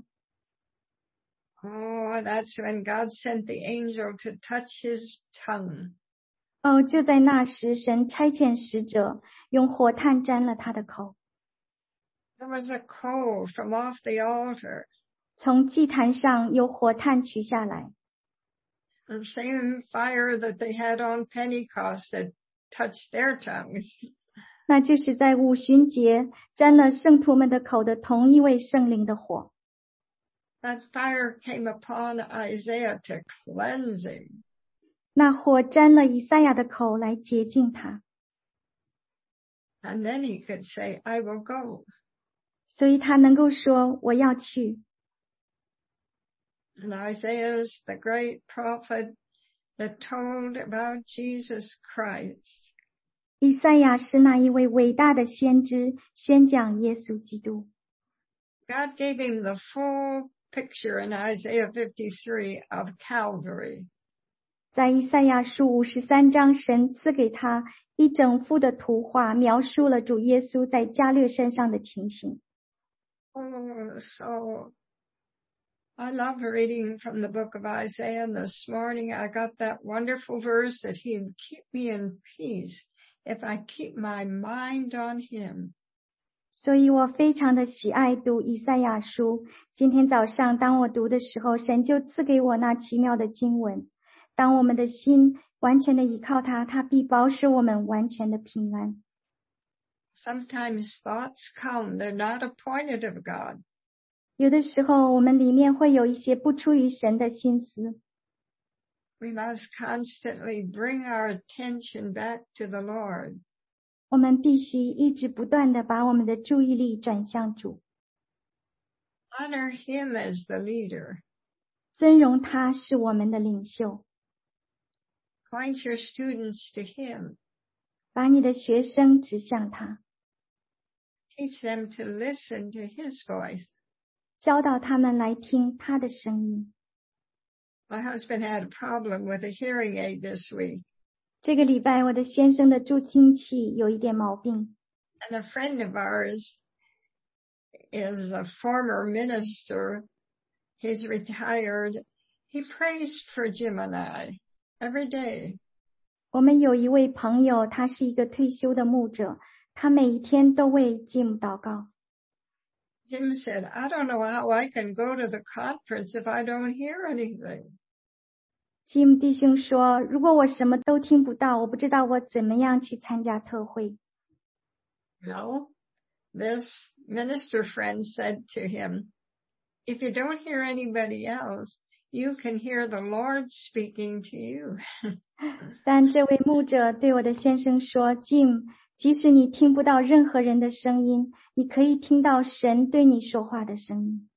Speaker 1: Oh, that's when God sent the angel to touch his tongue.
Speaker 2: 哦，就在那时，神差遣使者用火炭沾了他的口。
Speaker 1: There was a coal from off the altar.
Speaker 2: 从祭坛上有火炭取下来。
Speaker 1: The same fire that they had on Pentecost that touched their tongues.
Speaker 2: 那就是在五旬节沾了圣徒们的口的同一位圣灵的火。
Speaker 1: That fire came upon Isaiah to cleanse him.
Speaker 2: 那火沾了以赛亚的口来洁净他。
Speaker 1: And then he could say, "I will go."
Speaker 2: 所以他能够说：“我要去。”
Speaker 1: And Isaiah is the great prophet that told about Jesus Christ.
Speaker 2: 以赛亚是那一位伟大的先知，宣讲耶稣基督。
Speaker 1: God gave him the full picture in Isaiah fifty-three of Calvary.
Speaker 2: 在以赛亚书五十三章，神赐给他一整幅的图画，描述了主耶稣在加略山上的情形。
Speaker 1: Oh, so I love reading from the book of Isaiah. And this morning I got that wonderful verse that he would keep me in peace if I keep my mind on him.
Speaker 2: 所以我非常的喜爱读以赛亚书。今天早上当我读的时候，神就赐给我那奇妙的经文。当我们的心完全的依靠他，他必保守我们完全的平安。
Speaker 1: Sometimes thoughts come, they're not appointed of God.
Speaker 2: 有的时候我们里面会有一些不出于神的心思。
Speaker 1: We must constantly bring our attention back to the Lord.
Speaker 2: 我们必须一直不断的把我们的注意力转向主。
Speaker 1: Honor him as the leader.
Speaker 2: 尊荣他是我们的领袖。
Speaker 1: Point your students to him.
Speaker 2: 把你的学生指向他。
Speaker 1: Teach them to listen to his voice.
Speaker 2: 教导他们来听他的声音。
Speaker 1: My husband had a problem with a hearing aid this week.
Speaker 2: 这个礼拜我的先生的助听器有一点毛病。
Speaker 1: And a friend of ours is a former minister. He's retired. He prays for Jim and I every day.
Speaker 2: 我们有一位朋友，他是一个退休的牧者，他每一天都为 Jim 祷告。
Speaker 1: Jim said, "I don't know how I can go to the conference if I don't hear anything."
Speaker 2: Jim 弟兄说，如果我什么都听不到，我不知道我怎么样去参加特会。
Speaker 1: Well, this minister friend said to him, "If you don't hear anybody else, you can hear the Lord speaking to you."
Speaker 2: 但这位牧者对我的先生说 ，Jim， 即使你听不到任何人的声音，你可以听到神对你说话的声音。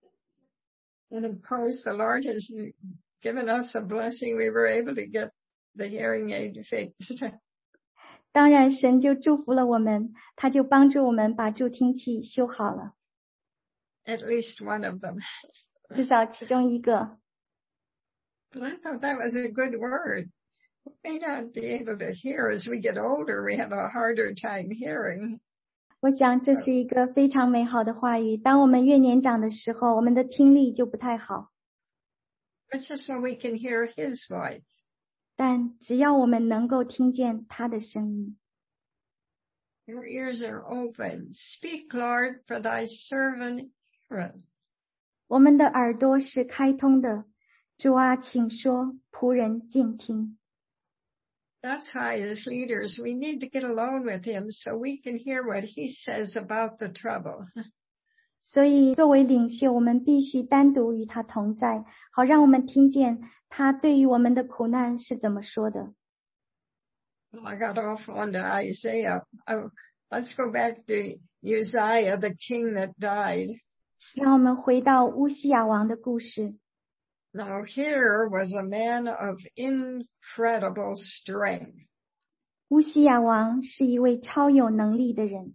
Speaker 1: And of course, the Lord has given us a blessing. We were able to get the hearing aid fixed.
Speaker 2: 当然，神就祝福了我们，他就帮助我们把助听器修好了。
Speaker 1: At least one of them.
Speaker 2: 至少其中一个。
Speaker 1: But I thought that was a good word. We may not be able to hear as we get older. We have a harder time hearing.
Speaker 2: 我想这是一个非常美好的话语。当我们越年长的时候，我们的听力就不太好。
Speaker 1: But just so we can hear his voice.
Speaker 2: 但只要我们能够听见他的声音。
Speaker 1: Your ears are open. Speak, Lord, for thy servant heareth.
Speaker 2: 我们的耳朵是开通的，主啊，请说，仆人静听。
Speaker 1: That's why as leaders we need to get alone with him so we can hear what he says about the trouble.
Speaker 2: 所以作为领袖，我们必须单独与他同在，好让我们听见他对于我们的苦难是怎么说的。
Speaker 1: I got off onto Isaiah. Oh, let's go back to Uzziah, the king that died.
Speaker 2: 让我们回到乌西雅王的故事。
Speaker 1: Now here was a man of incredible strength.
Speaker 2: 乌西亚王是一位超有能力的人。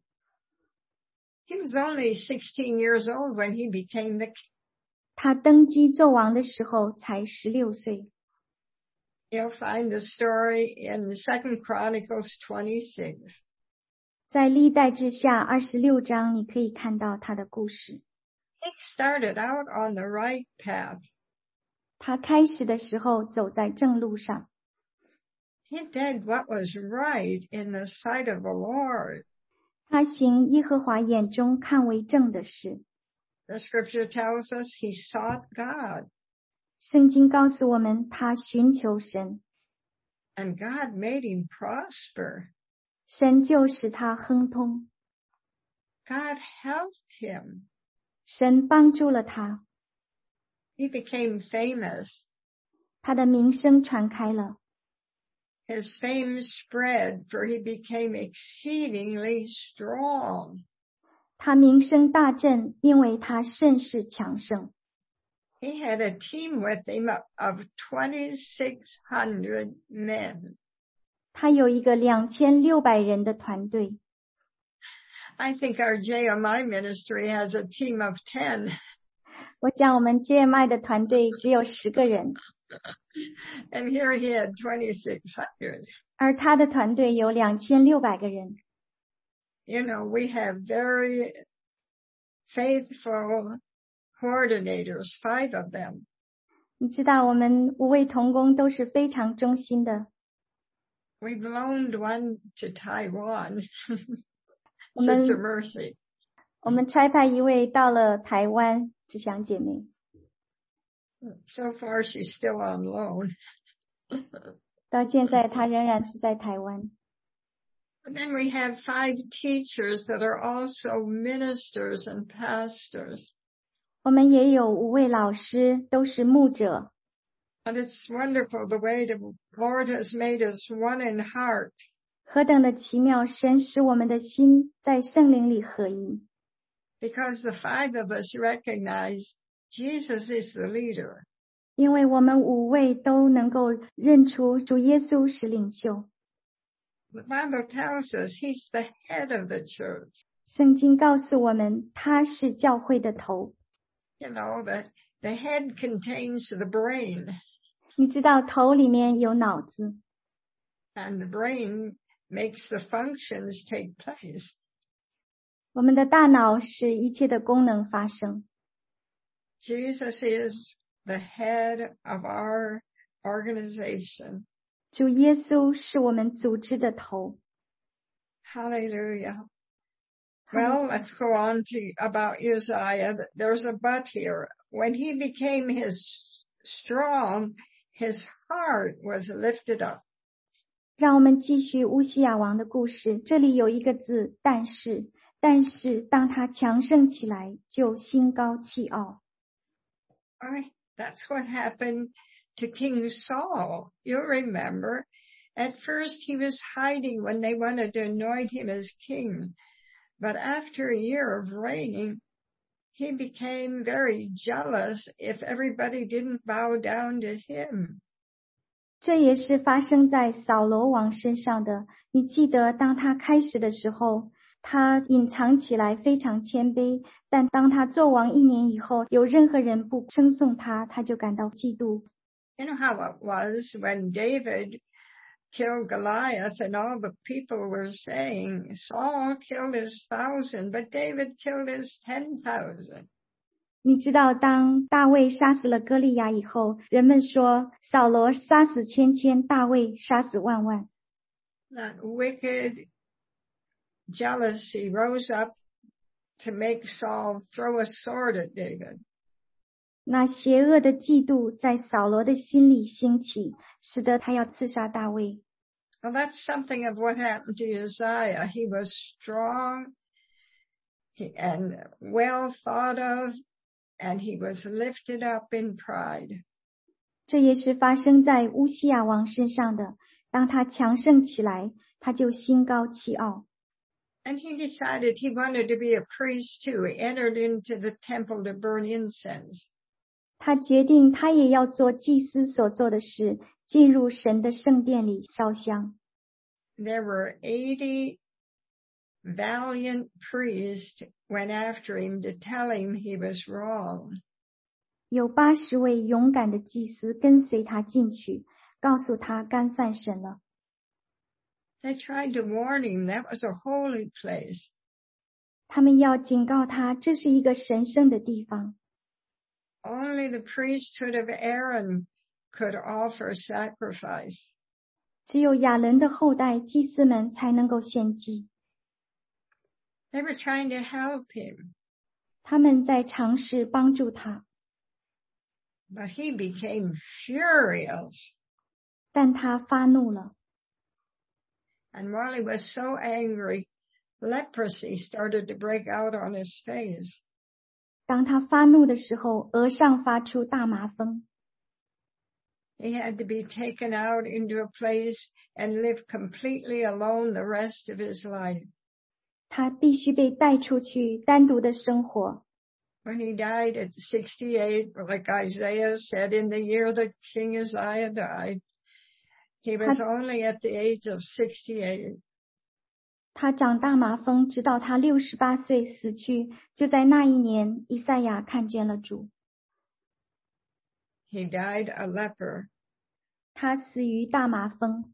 Speaker 1: He was only sixteen years old when he became the king.
Speaker 2: 他登基做王的时候才十六岁。
Speaker 1: You'll find the story in Second Chronicles twenty-six.
Speaker 2: 在历代志下二十六章，你可以看到他的故事。
Speaker 1: He started out on the right path.
Speaker 2: 他开始的时候走在正路上。
Speaker 1: He did what was right in the sight of the Lord.
Speaker 2: 他行耶和华眼中看为正的事。
Speaker 1: The scripture tells us he sought God.
Speaker 2: 圣经告诉我们，他寻求神。
Speaker 1: And God made him prosper.
Speaker 2: 神就使他亨通。
Speaker 1: God helped him.
Speaker 2: 神帮助了他。
Speaker 1: He became famous.
Speaker 2: 他的名声传开了。
Speaker 1: His fame spread, for he became exceedingly strong.
Speaker 2: 他名声大振，因为他甚是强盛。
Speaker 1: He had a team with him of twenty-six hundred men.
Speaker 2: 他有一个两千六百人的团队。
Speaker 1: I think our J M I ministry has a team of ten.
Speaker 2: 我想我们 J M I 的团队只有十个人。
Speaker 1: And here he had twenty-six hundred.
Speaker 2: 而他的团队有两千六百个人。
Speaker 1: You know, we have very faithful coordinators, five of them.
Speaker 2: 你知道我们五位同工都是非常忠心的。
Speaker 1: We've loaned one to Taiwan.
Speaker 2: 我们
Speaker 1: Sister Mercy.
Speaker 2: 我们差派一位到了台湾，志祥姐妹。
Speaker 1: So far, she's still on loan.
Speaker 2: 到现在，她仍然是在台湾。
Speaker 1: And then we have five teachers that are also ministers and pastors.
Speaker 2: 我们也有五位老师，都是牧者。
Speaker 1: And it's wonderful the way the Lord has made us one in heart.
Speaker 2: 何等的奇妙，神使我们的心在圣灵里合一。
Speaker 1: Because the five of us recognize Jesus is the leader.
Speaker 2: 因为我们五位都能够认出主耶稣是领袖。
Speaker 1: The Bible tells us he's the head of the church.
Speaker 2: 圣经告诉我们，他是教会的头。
Speaker 1: You know, the, the head contains the brain.
Speaker 2: 你知道头里面有脑子。
Speaker 1: And the brain makes the functions take place.
Speaker 2: 我们的大脑使一切的功能发生。
Speaker 1: Jesus is the head of our organization.
Speaker 2: 主耶稣是我们组织的头。
Speaker 1: Hallelujah. Well, let's go on to about Uzziah. There's a but here. When he became his strong, his heart was lifted up.
Speaker 2: 让我们继续乌西亚王的故事。这里有一个字，但是，但是当他强盛起来，就心高气傲。
Speaker 1: Right? That's what happened to King Saul. You'll remember, at first he was hiding when they wanted to anoint him as king. But after a year of reigning, he became very jealous if everybody didn't bow down to him.
Speaker 2: 这也是发生在扫罗王身上的。你记得当他开始的时候，他隐藏起来非常谦卑，但当他做王一年以后，有任何人不称颂他，他就感到嫉妒。
Speaker 1: You know how it was when David killed Goliath and all the people were saying, Saul killed his thousand, but David killed his ten thousand.
Speaker 2: 你知道当大卫杀死了歌利亚以后，人们说扫罗杀死千千，大卫杀死万万。
Speaker 1: That wicked jealousy rose up to make Saul throw a sword at David.
Speaker 2: 那邪恶的嫉妒在扫罗的心里兴起，使得他要刺杀大卫。
Speaker 1: Well, that's something of what happened to Uzziah. He was strong and well thought of, and he was lifted up in pride.
Speaker 2: 这也是发生在乌西亚王身上的。当他强盛起来，他就心高气傲。
Speaker 1: And he decided he wanted to be a priest too. He entered into the temple to burn incense.
Speaker 2: 他决定他也要做祭司所做的事，进入神的圣殿里烧香。
Speaker 1: there were eighty valiant priests went after him to tell him he was wrong.
Speaker 2: 有八十位勇敢的祭司跟随他进去，告诉他干犯神了。
Speaker 1: They tried to warn him that was a holy place.
Speaker 2: 他们要警告他，这是一个神圣的地方。
Speaker 1: Only the priesthood of Aaron could offer sacrifice.
Speaker 2: 只有亚伦的后代祭司们才能够献祭。
Speaker 1: They were trying to help him.
Speaker 2: 他们在尝试帮助他。
Speaker 1: But he became furious.
Speaker 2: 但他发怒了。
Speaker 1: And while he was so angry, leprosy started to break out on his face.
Speaker 2: 当他发怒的时候，额上发出大麻风。
Speaker 1: He had to be taken out into a place and live completely alone the rest of his life.
Speaker 2: 他必须被带出去，单独的生活。
Speaker 1: When he died at sixty-eight, like Isaiah said, in the year that King Uzziah died, he was only at the age of sixty-eight.
Speaker 2: 他长大麻风，直到他六十八岁死去。就在那一年，以赛亚看见了主。
Speaker 1: He died a leper.
Speaker 2: 他死于大麻风。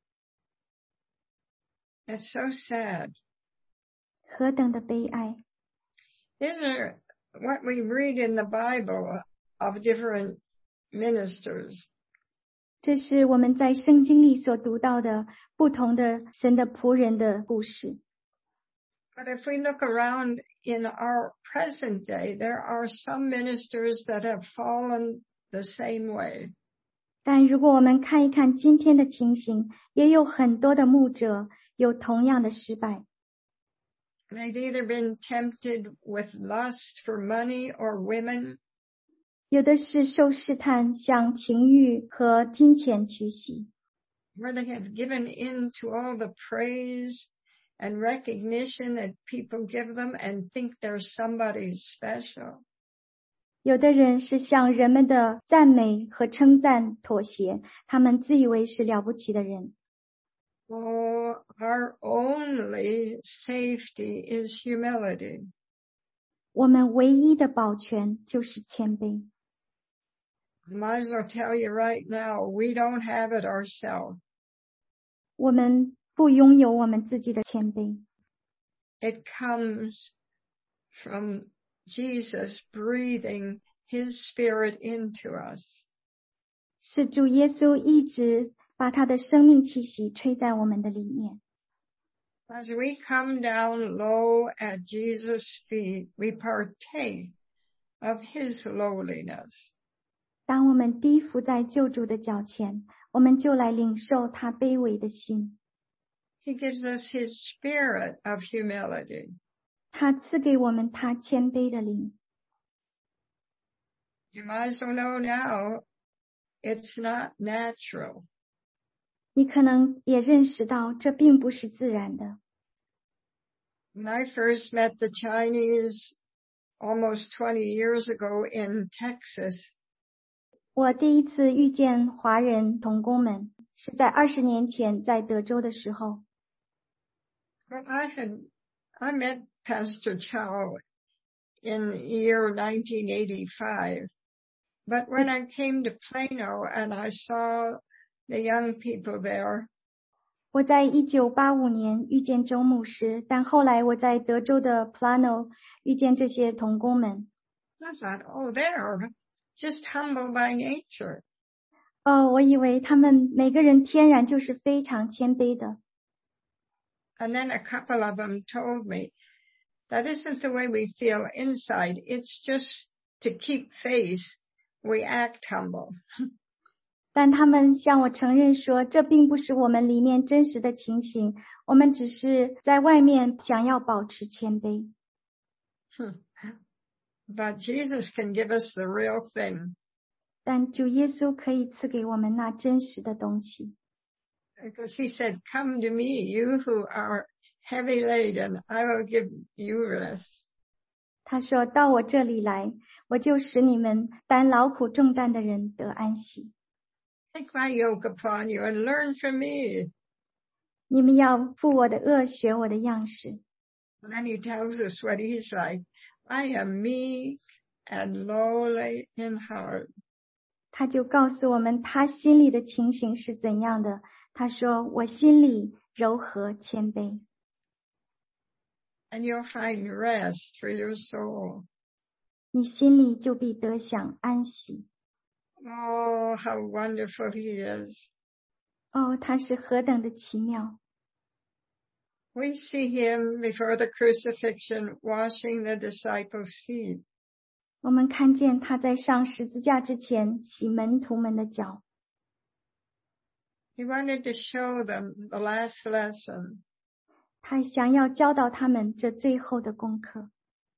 Speaker 1: It's so sad.
Speaker 2: 何等的悲哀。
Speaker 1: These are what we read in the Bible of different ministers.
Speaker 2: 这是我们在圣经里所读到的不同的神的仆人的故事。
Speaker 1: But if we look around in our present day, there are some ministers that have fallen the same way.
Speaker 2: 但如果我们看一看今天的情形，也有很多的牧者有同样的失败。
Speaker 1: They've either been tempted with lust for money or women.
Speaker 2: 有的是受试探，向情欲和金钱取喜。
Speaker 1: Where they have given in to all the praise and recognition that people give them and think they're somebody special.
Speaker 2: 有的人是向人们的赞美和称赞妥协，他们自以为是了不起的人。
Speaker 1: Oh, our only safety is humility.
Speaker 2: 我们唯一的保全就是谦卑。
Speaker 1: I might as well tell you right now, we don't have it ourselves.
Speaker 2: 我们不拥有我们自己的谦卑。
Speaker 1: It comes from Jesus breathing his spirit into us.
Speaker 2: 是主耶稣一直把他的生命气息吹在我们的里面。
Speaker 1: As we come down low at Jesus' feet, we partake of his lowliness.
Speaker 2: 当我们低伏在救主的脚前，我们就来领受他卑微的心。
Speaker 1: He gives us his spirit of humility.
Speaker 2: 他赐给我们他谦卑的灵。
Speaker 1: You might as well know now, it's not natural.
Speaker 2: 你可能也认识到，这并不是自然的。
Speaker 1: When I first met the Chinese almost twenty years ago in Texas,
Speaker 2: 我第一次遇见华人同工们，是在二十年前在德州的时候。
Speaker 1: well, I had I met Pastor Chow in the year nineteen eighty-five, but when I came to Plano and I saw the young people there,
Speaker 2: 我在一九八五年遇见周牧师，但后来我在德州的 Plano 遇见这些同工们。
Speaker 1: I thought, oh, they're just humble by nature.
Speaker 2: 哦，我以为他们每个人天然就是非常谦卑的。
Speaker 1: And then a couple of them told me, that isn't the way we feel inside. It's just to keep face, we act humble.
Speaker 2: 但他们向我承认说，这并不是我们里面真实的情形，我们只是在外面想要保持谦卑。
Speaker 1: But Jesus can give us the real thing.
Speaker 2: 但主耶稣可以赐给我们那真实的东西。
Speaker 1: Because he said, come to me, you who are heavy laden, I will give you rest.
Speaker 2: 他说到我这里来，我就使你们担劳苦重担的人得安息。
Speaker 1: Take my yoke upon you and learn from me.
Speaker 2: 你们要负我的恶，学我的样式。
Speaker 1: And then he tells us what he's like. I am meek and lowly in heart.
Speaker 2: 他就告诉我们他心里的情形是怎样的。他说我心里柔和谦卑。
Speaker 1: And you'll find rest for your soul.
Speaker 2: 你心里就必得享安息。
Speaker 1: Oh, how wonderful he is.
Speaker 2: 哦，他是何等的奇妙。
Speaker 1: We see him before the crucifixion washing the disciples' feet.
Speaker 2: 我们看见他在上十字架之前洗门徒们的脚。
Speaker 1: He wanted to show them the last lesson.
Speaker 2: 他想要教导他们这最后的功课。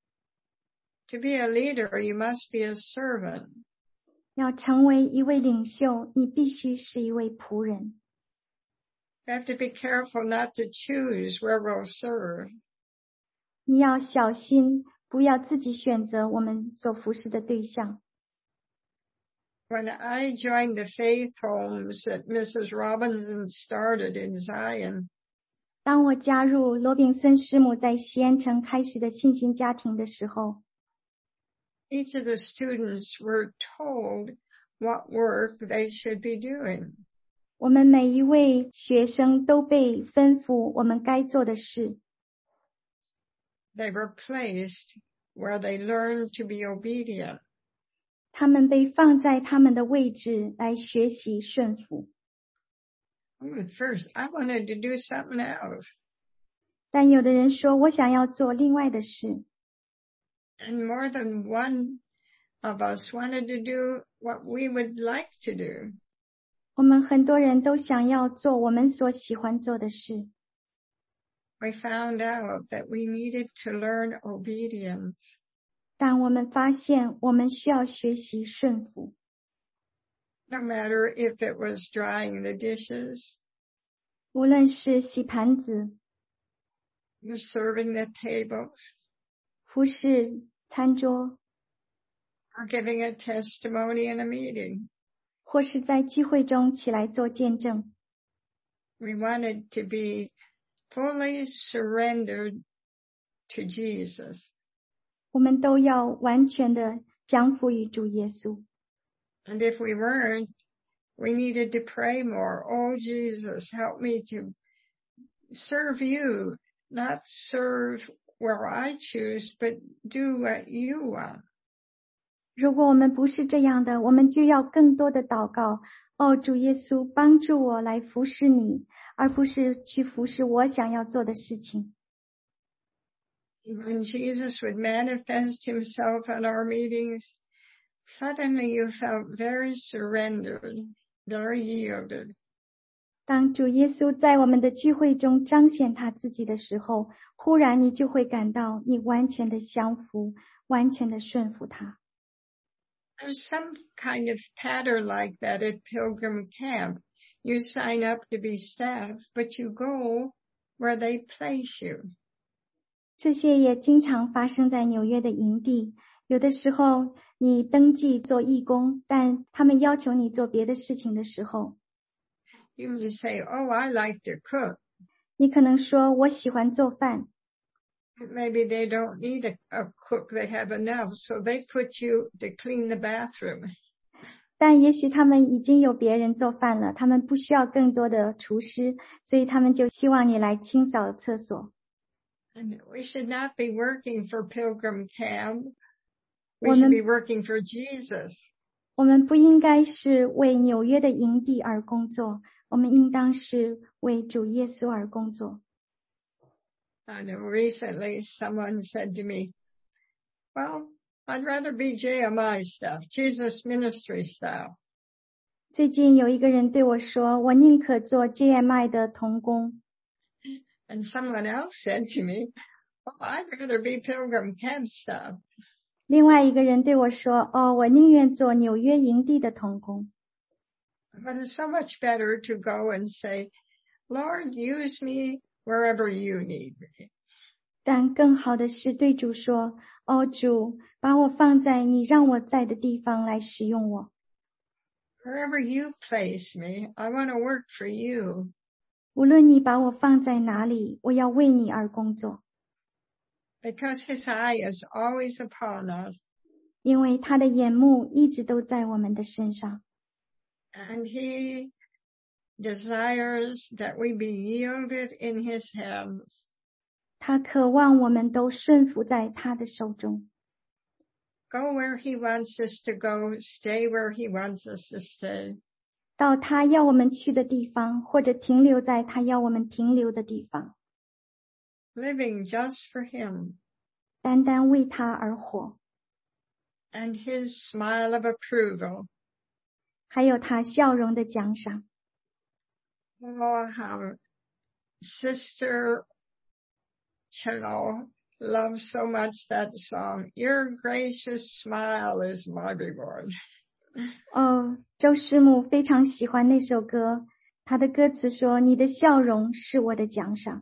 Speaker 1: To be a leader, you must be a servant.
Speaker 2: 要成为一位领袖，你必须是一位仆人。
Speaker 1: You have to be careful not to choose where we'll serve.
Speaker 2: 你要小心，不要自己选择我们所服侍的对象。
Speaker 1: When I joined the faith homes that Missus Robinson started in Zion,
Speaker 2: 当我加入罗炳森师母在西安城开始的信心家庭的时候，
Speaker 1: each of the students were told what work they should be doing.
Speaker 2: 我们每一位学生都被吩咐我们该做的事。
Speaker 1: They were placed where they learned to be obedient.
Speaker 2: 他们被放在他们的位置来学习顺服。
Speaker 1: At first, I wanted to do something else.
Speaker 2: 但有的人说我想要做另外的事。
Speaker 1: And more than one of us wanted to do what we would like to do.
Speaker 2: 我们很多人都想要做我们所喜欢做的事。
Speaker 1: We found out that we needed to learn obedience.
Speaker 2: 但我们发现我们需要学习顺服。
Speaker 1: No matter if it was drying the dishes,
Speaker 2: 无论是洗盘子、
Speaker 1: or serving the tables,
Speaker 2: 服侍餐桌，
Speaker 1: or giving a testimony in a meeting.
Speaker 2: 或是在聚会中起来做见证。
Speaker 1: We wanted to be fully surrendered to Jesus.
Speaker 2: 我们都要完全的降服于主耶稣。
Speaker 1: And if we weren't, we needed to pray more. Oh, Jesus, help me to serve you, not serve where I choose, but do what you want.
Speaker 2: 如果我们不是这样的，我们就要更多的祷告。哦，主耶稣，帮助我来服侍你，而不是去服侍我想要做的事情。
Speaker 1: When Jesus would manifest himself at our meetings, suddenly you felt very surrendered, very yielded.
Speaker 2: 当主耶稣在我们的聚会中彰显他自己的时候，忽然你就会感到你完全的降服，完全的顺服他。
Speaker 1: There's some kind of pattern like that at Pilgrim Camp. You sign up to be staff, but you go where they place you.
Speaker 2: 这些也经常发生在纽约的营地。有的时候你登记做义工，但他们要求你做别的事情的时候，
Speaker 1: You may say, oh, I like to cook.
Speaker 2: 你可能说我喜欢做饭。
Speaker 1: But maybe they don't need a, a cook. They have enough. So they put you to clean the bathroom.
Speaker 2: 但也许他们已经有别人做饭了，他们不需要更多的厨师，所以他们就希望你来清扫厕所。
Speaker 1: And we should not be working for Pilgrim Camp. We
Speaker 2: 我
Speaker 1: should
Speaker 2: 们
Speaker 1: be working for Jesus.
Speaker 2: 我们不应该是为纽约的营地而工作，我们应当是为主耶稣而工作。
Speaker 1: I know recently someone said to me, well, I'd rather be J M I staff, Jesus ministry staff.
Speaker 2: 最近有一个人对我说，我宁可做 J M I 的同工。
Speaker 1: And someone else said to me, oh, I'd rather be Pilgrim Camp staff.
Speaker 2: 另外一个人对我说，哦，我宁愿做纽约营地的同工。
Speaker 1: But it's so much better to go and say, Lord, use me wherever you need me.
Speaker 2: 但更好的是对主说，哦，主，把我放在你让我在的地方来使用我。
Speaker 1: Wherever you place me, I want to work for you.
Speaker 2: 无论你把我放在哪里，我要为你而工作。
Speaker 1: Because his eye is always upon us.
Speaker 2: 因为他的眼目一直都在我们的身上。
Speaker 1: And he desires that we be yielded in his hands.
Speaker 2: 他渴望我们都顺服在他的手中。
Speaker 1: Go where he wants us to go, stay where he wants us to stay.
Speaker 2: 到他要我们去的地方，或者停留在他要我们停留的地方。
Speaker 1: Living just for him.
Speaker 2: 单单为他而活。
Speaker 1: And his smile of approval.
Speaker 2: 还有他笑容的奖赏。
Speaker 1: Oh, how Sister Chelo loves so much that song. Your gracious smile is my reward.
Speaker 2: 哦，周师母非常喜欢那首歌，她的歌词说：“你的笑容是我的奖赏。”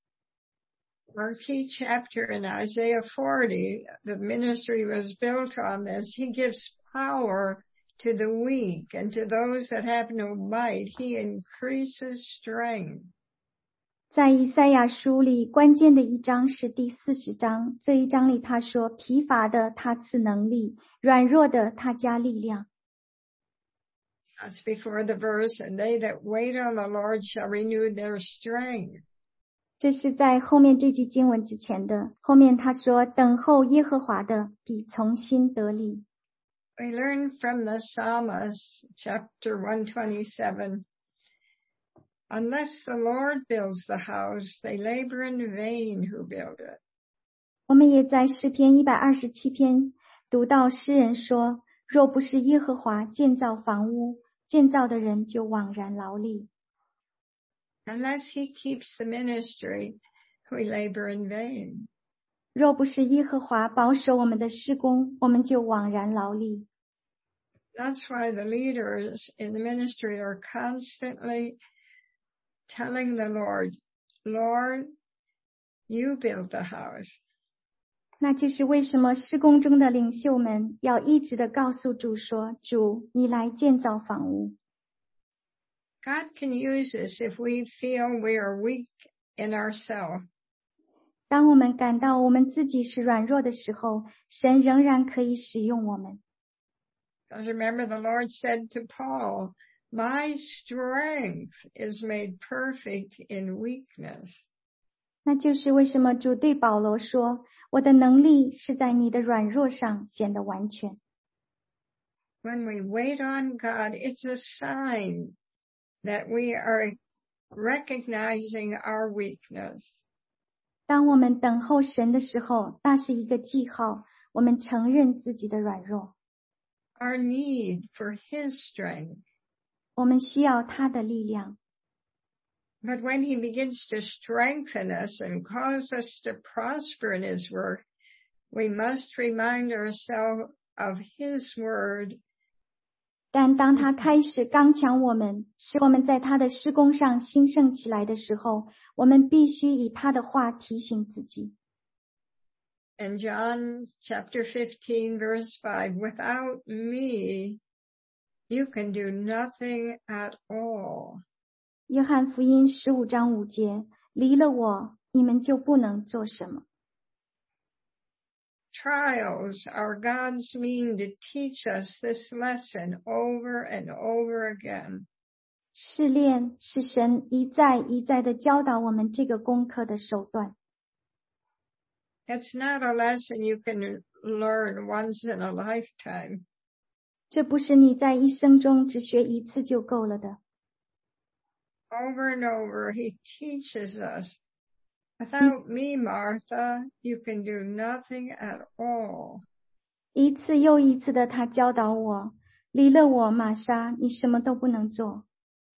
Speaker 1: Our key chapter in Isaiah forty, the ministry was built on this. He gives power to the weak, and to those that have no might, he increases strength.
Speaker 2: 在以赛亚书里，关键的一章是第四十章。这一章里他说：“疲乏的他赐能力，软弱的他加力量。”
Speaker 1: That's before the verse, and they that wait on the Lord shall renew their strength.
Speaker 2: 这是在后面这句经文之前的。后面他说：“等候耶和华的，必从心得力。”
Speaker 1: We learn from the Psalmist, chapter one twenty-seven, unless the Lord builds the house, they labor in vain who build it.
Speaker 2: 我们也在诗篇一百二十七篇读到诗人说：“若不是耶和华建造房屋，建造的人就枉然劳力。”
Speaker 1: Unless he keeps the ministry, we labor in vain.
Speaker 2: 若不是耶和华保守我们的事工，我们就枉然劳力。
Speaker 1: That's why the leaders in the ministry are constantly telling the Lord, Lord, you build the house.
Speaker 2: 那就是为什么事工中的领袖们要一直的告诉主说：“主，你来建造房屋。”
Speaker 1: God can use us if we feel we are weak in ourselves.
Speaker 2: 当我们感到我们自己是软弱的时候，神仍然可以使用我们。
Speaker 1: Because remember, the Lord said to Paul, my strength is made perfect in weakness.
Speaker 2: 那就是为什么主对保罗说：“我的能力是在你的软弱上显得完全。”
Speaker 1: When we wait on God, it's a sign that we are recognizing our weakness.
Speaker 2: 当我们等候神的时候，那是一个记号，我们承认自己的软弱。
Speaker 1: Our need for his strength.
Speaker 2: 我们需要他的力量。
Speaker 1: But when he begins to strengthen us and cause us to prosper in his work, we must remind ourselves of his word.
Speaker 2: 但当他开始刚强我们，使我们在他的事工上兴盛起来的时候，我们必须以他的话提醒自己。
Speaker 1: In John chapter fifteen, verse five, without me, you can do nothing at all.
Speaker 2: 约翰福音十五章五节，离了我，你们就不能做什么。
Speaker 1: Trials are God's mean to teach us this lesson over and over again.
Speaker 2: 试炼是神一再一再的教导我们这个功课的手段。
Speaker 1: It's not a lesson you can learn once in a lifetime.
Speaker 2: 这不是你在一生中只学一次就够了的。
Speaker 1: Over and over, he teaches us. Without me, Martha, you can do nothing at all.
Speaker 2: 一次又一次的他教导我，离了我，玛莎，你什么都不能做。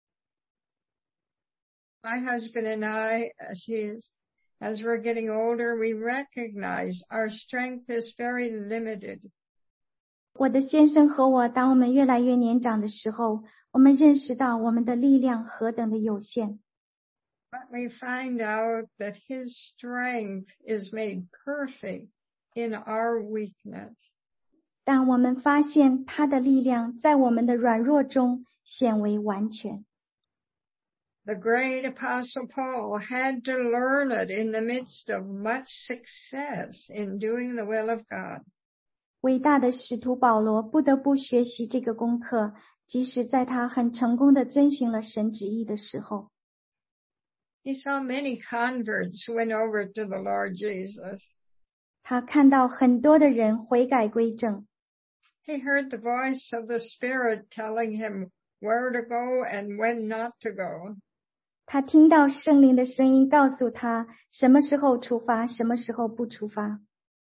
Speaker 1: My husband and I, as he is, as we're getting older, we recognize our strength is very limited.
Speaker 2: 我的先生和我，当我们越来越年长的时候，我们认识到我们的力量何等的有限。
Speaker 1: But we find out that his strength is made perfect in our weakness.
Speaker 2: 但我们发现他的力量在我们的软弱中显为完全。
Speaker 1: The great Apostle Paul had to learn it in the midst of much success in doing the will of God.
Speaker 2: 伟大的使徒保罗不得不学习这个功课，即使在他很成功地遵行了神旨意的时候。
Speaker 1: He saw many converts went over to the Lord Jesus.
Speaker 2: 他看到很多的人悔改归正。
Speaker 1: He heard the voice of the Spirit telling him where to go and when not to go.
Speaker 2: 他听到圣灵的声音告诉他什么时候出发，什么时候不出发。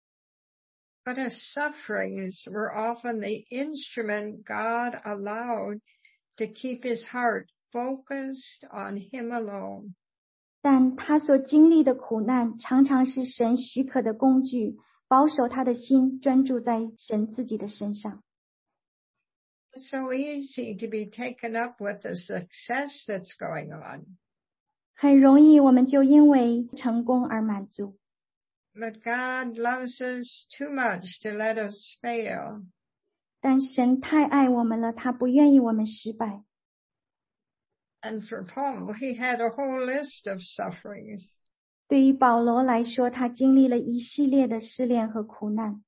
Speaker 1: But his sufferings were often the instrument God allowed to keep his heart focused on Him alone.
Speaker 2: 但他所经历的苦难常常是神许可的工具，保守他的心专注在神自己的身上。
Speaker 1: It's so easy to be taken up with the success that's going on.
Speaker 2: 很容易我们就因为成功而满足。
Speaker 1: But God loves us too much to let us fail.
Speaker 2: 但神太爱我们了，他不愿意我们失败。
Speaker 1: And for Paul, he had a whole list of sufferings.
Speaker 2: 对于保罗来说，他经历了一系列的试炼和苦难。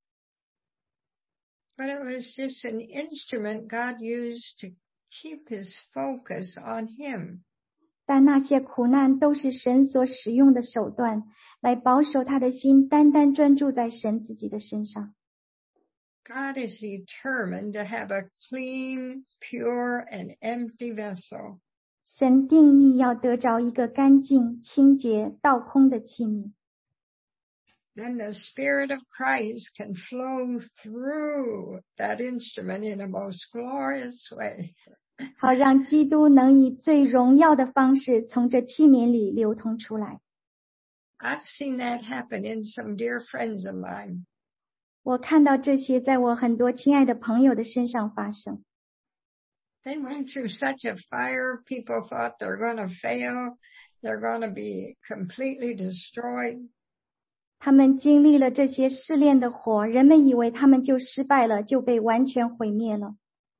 Speaker 1: But it was just an instrument God used to keep his focus on Him.
Speaker 2: 但那些苦难都是神所使用的手段，来保守他的心单单专注在神自己的身上。
Speaker 1: God is determined to have a clean, pure, and empty vessel.
Speaker 2: 神定义要得着一个干净、清洁、倒空的器皿。
Speaker 1: Then the Spirit of Christ can flow through that instrument in a most glorious way.
Speaker 2: 好让基督能以最荣耀的方式从这器皿里流通出来。
Speaker 1: I've seen that happen in some dear friends of mine.
Speaker 2: 我看到这些在我很多亲爱的朋友的身上发生。
Speaker 1: They went through such a fire, people thought they're going to fail, they're going to be completely destroyed.
Speaker 2: 他们经历了这些试炼的火，人们以为他们就失败了，就被完全毁灭了。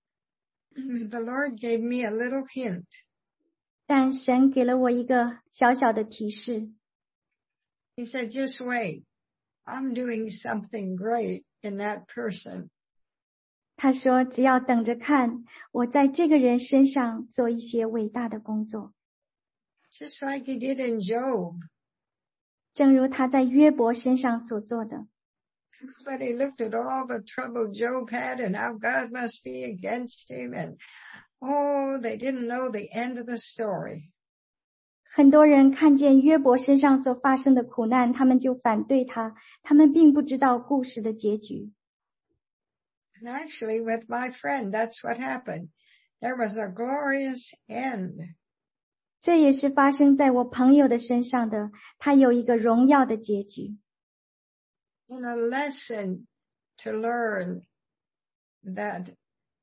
Speaker 1: The Lord gave me a little hint.
Speaker 2: 但神给了我一个小小的提示。
Speaker 1: He said, just wait. I'm doing something great in that person.
Speaker 2: 他说，只要等着看，我在这个人身上做一些伟大的工作。
Speaker 1: Just like he did in Job.
Speaker 2: 正如他在约伯身上所做的。
Speaker 1: But he looked at all the trouble Job had and how God must be against him. And, oh, they didn't know the end of the story.
Speaker 2: 很多人看见约伯身上所发生的苦难，他们就反对他，他们并不知道故事的结局。
Speaker 1: And actually, with my friend, that's what happened. There was a glorious end.
Speaker 2: 这也是发生在我朋友的身上的，他有一个荣耀的结局。
Speaker 1: And a lesson to learn that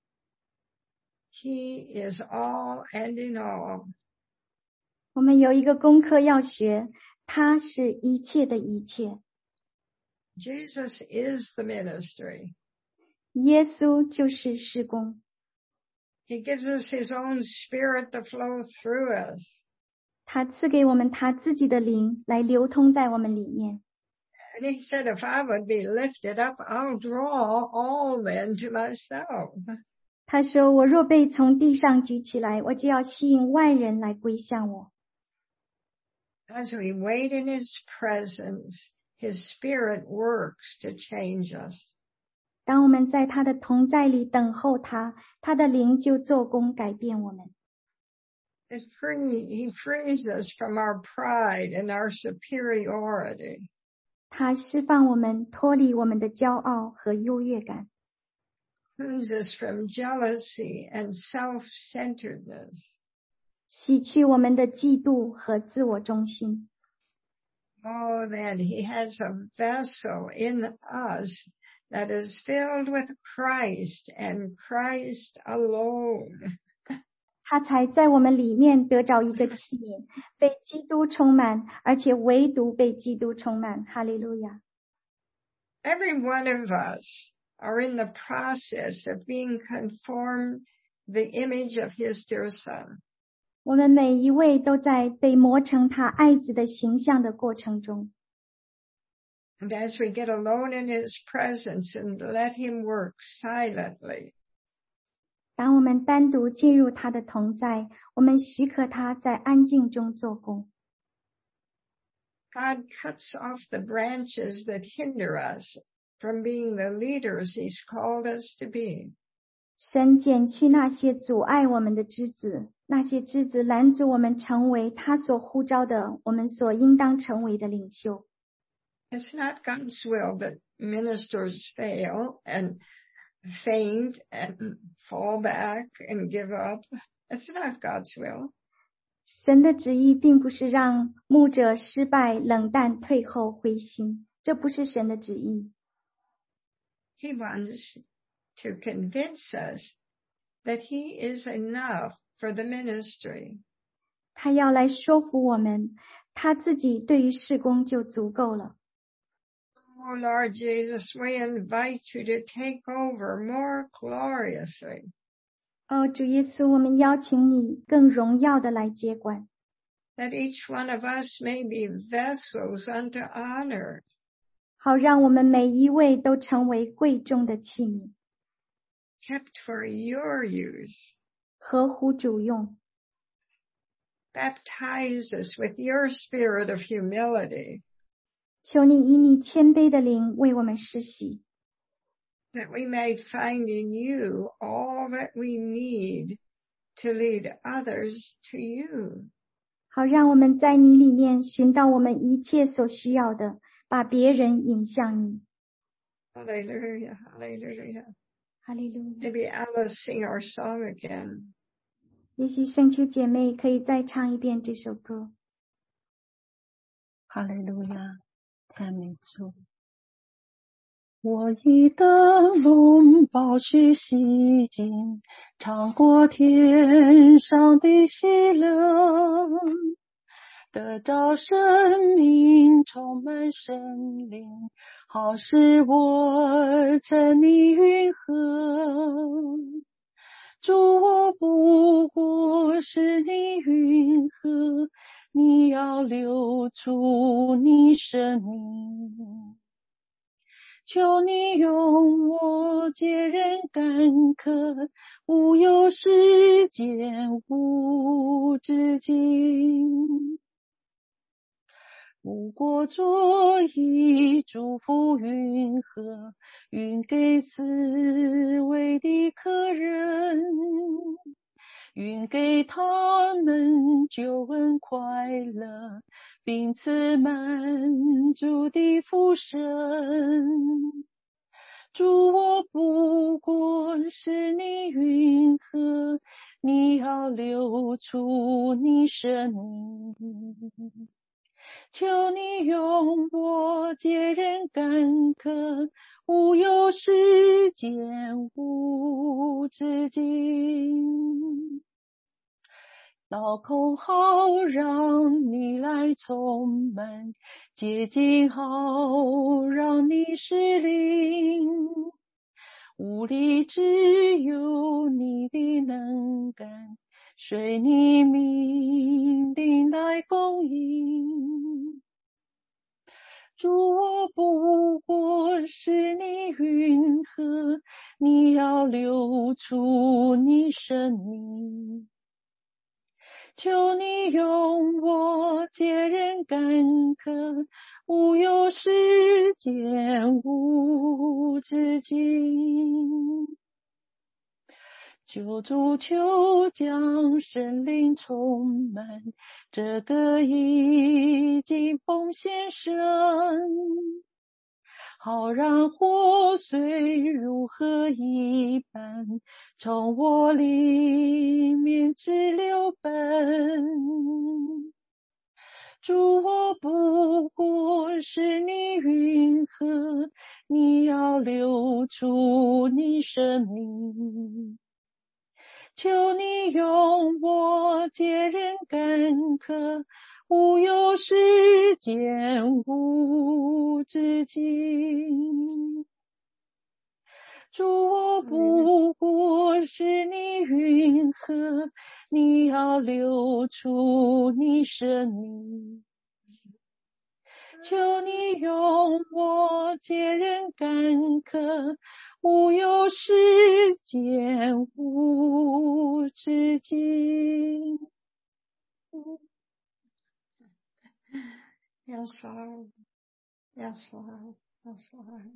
Speaker 1: He is all and in all.
Speaker 2: 我们有一个功课要学，他是一切的一切。
Speaker 1: Jesus is the ministry.
Speaker 2: 耶稣就是事工。
Speaker 1: He gives us His own Spirit to flow through us.
Speaker 2: 他赐给我们他自己的灵来流通在我们里面。
Speaker 1: And He said, if I would be lifted up, I'll draw all men to myself.
Speaker 2: 他说，我若被从地上举起来，我就要吸引万人来归向我。
Speaker 1: As we wait in His presence, His Spirit works to change us.
Speaker 2: 当我们在他的同在里等候他，他的灵就做工改变我们。
Speaker 1: It free, he frees us from our pride and our superiority.
Speaker 2: 他释放我们，脱离我们的骄傲和优越感。
Speaker 1: Frees us from jealousy and self-centeredness.
Speaker 2: 洗去我们的嫉妒和自我中心。
Speaker 1: Oh, then He has a vessel in us that is filled with Christ and Christ alone.
Speaker 2: 他才在我们里面得着一个器皿，被基督充满，而且唯独被基督充满。哈利路亚。
Speaker 1: Every one of us are in the process of being conformed the image of His dear Son.
Speaker 2: 我们每一位都在被磨成他爱子的形象的过程中。
Speaker 1: And as we get alone in his presence and let him work silently,
Speaker 2: 当我们单独进入他的同在，我们许可他在安静中做工。
Speaker 1: God cuts off the branches that hinder us from being the leaders he's called us to be.
Speaker 2: 神剪去那些阻碍我们的枝子，那些枝子拦阻我们成为他所呼召的，我们所应当成为的领袖。
Speaker 1: It's not God's will that ministers fail and faint and fall back and give up. It's not God's will.
Speaker 2: 神的旨意并不是让牧者失败、冷淡、退后、灰心，这不是神的旨意。
Speaker 1: He wants to convince us that he is enough for the ministry.
Speaker 2: 他要来说服我们，他自己对于事工就足够了。
Speaker 1: Oh Lord Jesus, we invite you to take over more gloriously.
Speaker 2: 哦，主耶稣，我们邀请你更荣耀的来接管。
Speaker 1: That each one of us may be vessels unto honor.
Speaker 2: 好让我们每一位都成为贵重的器皿，
Speaker 1: Kept for your use.
Speaker 2: 合乎主用。
Speaker 1: Baptize us with your spirit of humility.
Speaker 2: 求你以你谦卑的灵为我们施洗，
Speaker 1: That we may find in you all that we need to lead others to you.
Speaker 2: 好让我们在你里面寻到我们一切所需要的，把别人引向你。
Speaker 1: Hallelujah, hallelujah.
Speaker 2: 哈利路亚。
Speaker 1: Maybe Alice sing our song again.
Speaker 2: 也许圣秋姐妹可以再唱一遍这首歌。
Speaker 4: 哈利路亚，赞美主。我以灯笼宝血洗净，尝过天上的喜乐，得着生命，充满神灵，好使我沉溺云河。主，我不过是你云河，你要流出你生命。求你用我解人干渴，无有时间无止境。不过作一祝福云河，云给四围的客人，云给他们救恩快乐，并赐满足的福神。主，我不过是你云河，你要流出你生命。求你用我解人干渴，无有时间无止境。老空好让你来充满，洁净好让你施灵，无力只有你的能干，随你命令来供应。主，我不过是你云河，你要流出你生命。求你用我解人干渴，无有时间无止境。求主求将神灵充满，这个已经奉献神，好让活水如河一般，从我里面直流奔。主，我不过是你云河，你要流出你生命。求你用我解人干渴，无有时间无止境。主，我不过要使你云和，你要流出你生命。求你用我解人干渴，无有世间无止境。
Speaker 1: Yes, Lord. Yes, Lord. Yes, Lord.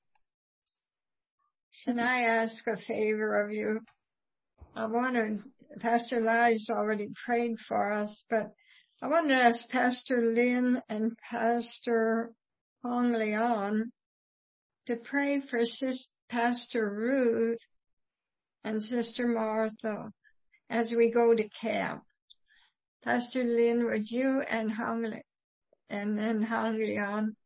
Speaker 1: Can I ask a favor of you? I want to, Pastor Lai's already prayed for us, but I want to ask Pastor Lynn and Pastor Hong Leon to pray for Sister Pastor Ruth and Sister Martha as we go to camp. Pastor Lynn, would you and Hong Le- and then Hong Leon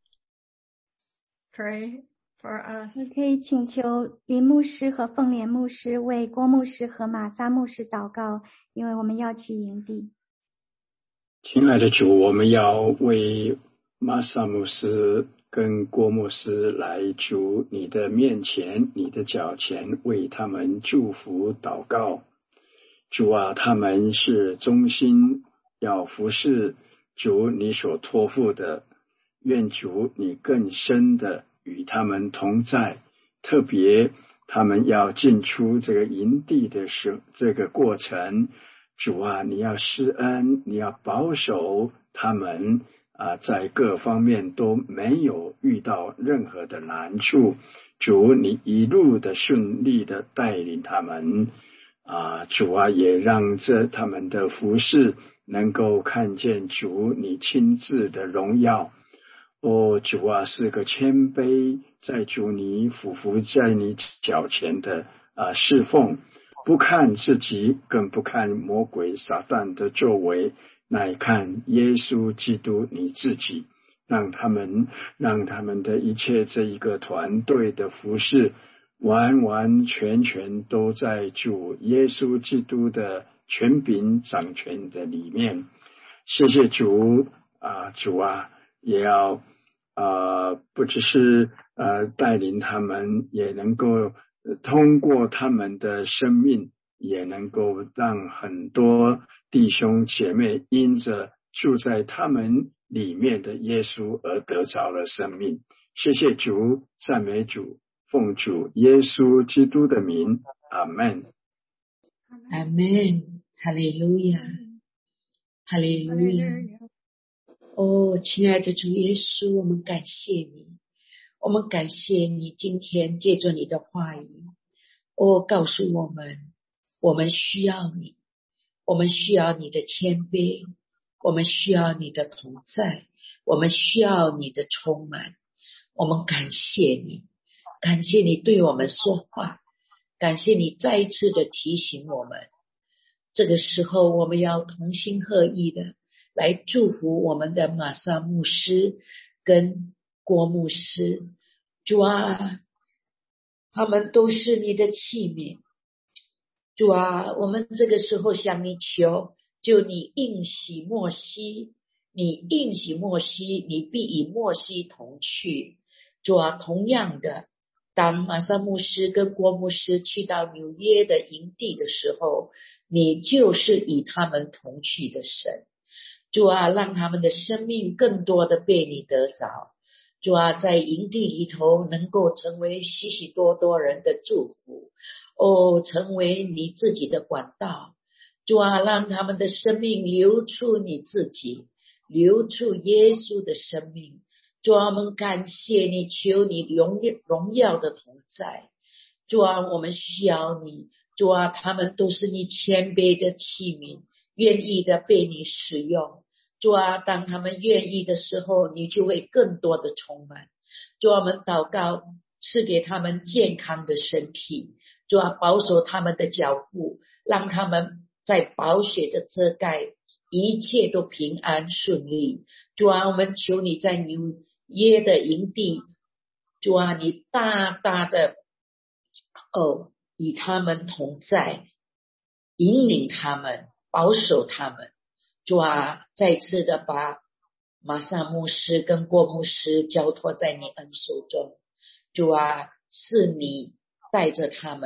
Speaker 1: pray for us?
Speaker 2: 我可以请求林牧师和凤莲牧师为郭牧师和玛莎牧师祷告，因为我们要去营地。
Speaker 5: 亲爱的主，我们要为玛莎牧师跟郭牧师来主你的面前，你的脚前，为他们祝福祷告。主啊，他们是忠心要服侍主你所托付的，愿主你更深的与他们同在，特别他们要进出这个营地的时这个过程，主啊，你要施恩，你要保守他们啊，在各方面都没有遇到任何的难处。主，你一路的顺利的带领他们啊，主啊，也让这他们的服事能够看见主你亲自的荣耀。哦，主啊，是个谦卑在主你俯伏在你脚前的啊侍奉，不看自己，更不看魔鬼撒旦的作为，乃看耶稣基督你自己，让他们让他们的一切这一个团队的服事完完全全都在主耶稣基督的权柄掌权的里面。谢谢主啊，主啊，也要呃，不只是呃带领他们，也能够通过他们的生命，也能够让很多弟兄姐妹因着住在他们里面的耶稣而得着了生命。谢谢主，赞美主，奉主耶稣基督的名，阿们。
Speaker 3: 阿们，哈利路亚，哈利路亚。哦，亲爱的主耶稣，我们感谢你，我们感谢你今天借着你的话语，哦，告诉我们，我们需要你，我们需要你的谦卑，我们需要你的同在，我们需要你的充满。我们感谢你，感谢你对我们说话，感谢你再一次的提醒我们。这个时候我们要同心合意的来祝福我们的玛莎牧师跟郭牧师。主啊，他们都是你的器皿。主啊，我们这个时候向你求，就你应许莫西，你应许莫西，你必与莫西同去。主啊，同样的，当玛莎牧师跟郭牧师去到纽约的营地的时候，你就是与他们同去的神。主啊，让他们的生命更多的被你得着。主啊，在营地里头能够成为许许多多人的祝福，哦，成为你自己的管道。主啊，让他们的生命流出你自己，流出耶稣的生命。主啊，我们感谢你，求你荣耀荣耀的同在。主啊，我们需要你。主啊，他们都是你谦卑的器皿，愿意的被你使用。主啊，当他们愿意的时候，你就会更多的充满。主啊，我们祷告，赐给他们健康的身体。主啊，保守他们的脚步，让他们在宝血的遮盖，一切都平安顺利。主啊，我们求你在纽约的营地，主啊，你大大的哦与他们同在，引领他们，保守他们。主啊，再次的把玛莎牧师跟郭牧师交托在你恩手中。主啊，是你带着他们，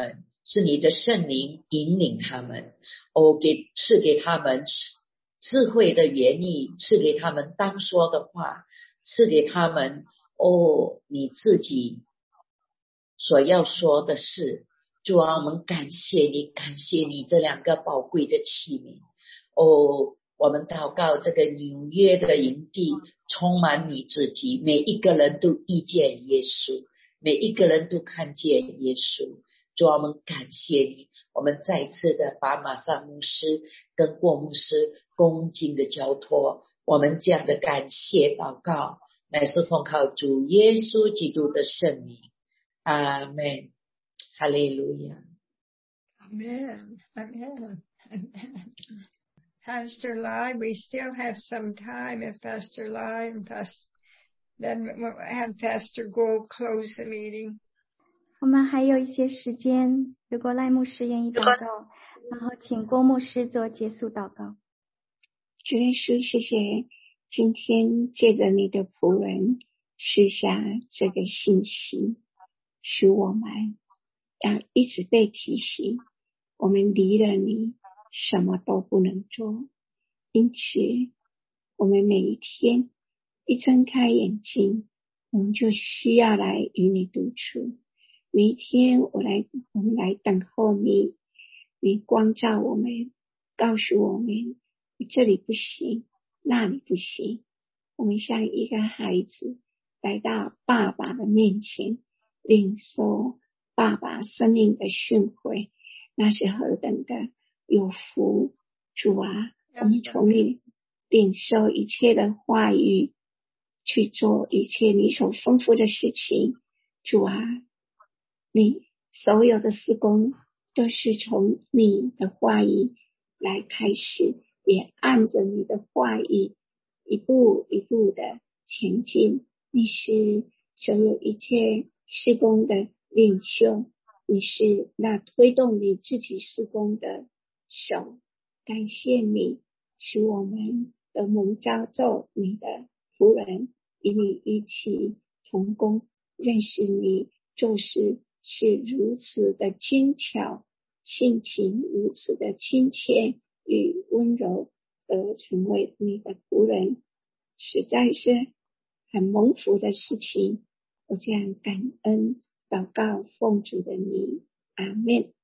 Speaker 6: 是你的圣灵引领他们，哦，给赐给他们智慧的言语，赐给他们当说的话，赐给他们哦你自己所要说的事。主啊，我们感谢你，感谢你这两个宝贵的器皿。哦，我们祷告这个纽约的营地充满你自己，每一个人都遇见耶稣，每一个人都看见耶稣。主啊，我们感谢你，我们再次的把马萨牧师跟郭牧师恭敬的交托，我们这样的感谢祷告乃是奉靠主耶稣基督的圣名，阿们，哈利路亚。
Speaker 1: Amen. Amen. Amen. Pastor Lai, we still have some time. If Pastor Lai and Pastor, then we'll have Pastor Gold close the meeting.
Speaker 2: 我们还有一些时间，如果赖牧师愿意祷告，然后请郭牧师做结束祷告。
Speaker 3: 主耶稣，谢谢今天借着你的仆人赐下这个信息，使我们要一直被提醒，我们离了你什么都不能做。因此我们每一天一睁开眼睛，我们就需要来与你独处。每一天我来我们来等候你，你光照我们，告诉我们这里不行，那里不行。我们像一个孩子来到爸爸的面前，领受爸爸生命的训诲，那是何等的有福。主啊，我们从你领受一切的话语，去做一切你所吩咐的事情。主啊，你所有的事工都是从你的话语来开始，也按着你的话语一步一步的前进。你是所有一切事工的领袖，你是那推动你自己事工的手。感谢你，使我们的蒙召做你的仆人，与你一起同工，认识你，做事是如此的精巧，性情如此的亲切与温柔，而成为你的仆人，实在是很蒙福的事情。我这样感恩祷告奉主的名，阿们。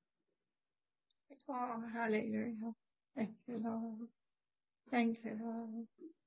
Speaker 1: Oh, hallelujah. Thank you, Lord. Thank you, Lord.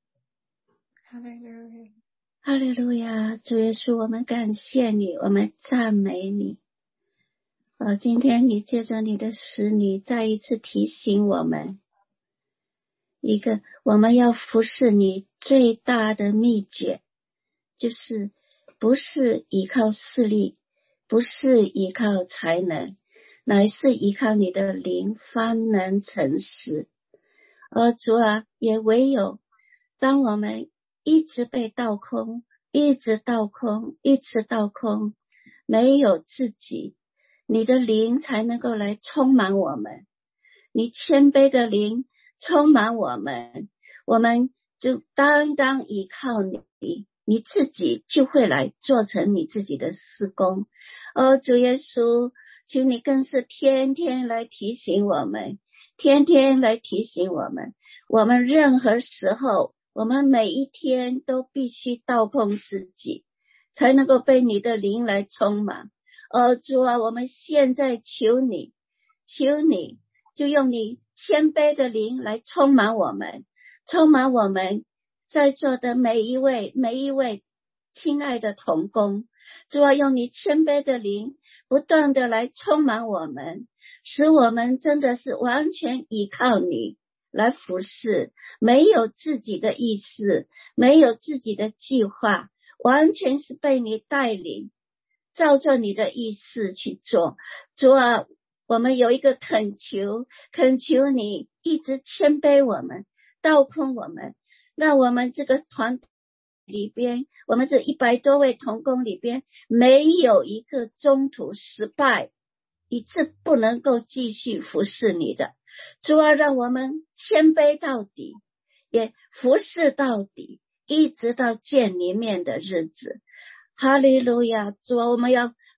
Speaker 1: Hallelujah.
Speaker 7: 哈利路亚，主耶稣，我们感谢你，我们赞美你。呃，今天你借着你的使女再一次提醒我们，一个我们要服侍你最大的秘诀，就是不是依靠势力，不是依靠才能，乃是依靠你的灵方能成事。而主啊，也唯有当我们一直被倒空，一直倒空，一直倒空，没有自己，你的灵才能够来充满我们，你谦卑的灵充满我们，我们就单单依靠你，你自己就会来做成你自己的事工。而主耶稣，求你更是天天来提醒我们，天天来提醒我们，我们任何时候，我们每一天都必须倒空自己，才能够被你的灵来充满。而主啊，我们现在求你，求你就用你谦卑的灵来充满我们，充满我们在座的每一位每一位亲爱的同工。主啊，用你谦卑的灵不断的来充满我们，使我们真的是完全依靠你来服侍，没有自己的意思，没有自己的计划，完全是被你带领，照着你的意思去做。主啊，我们有一个恳求，恳求你一直谦卑我们，倒空我们，让我们这个团里边，我们这一百多位同工里边，没有一个中途失败，以致不能够继续服侍你的。主啊，让我们谦卑到底，也服侍到底，一直到见你面的日子。哈利路亚！主啊，我们要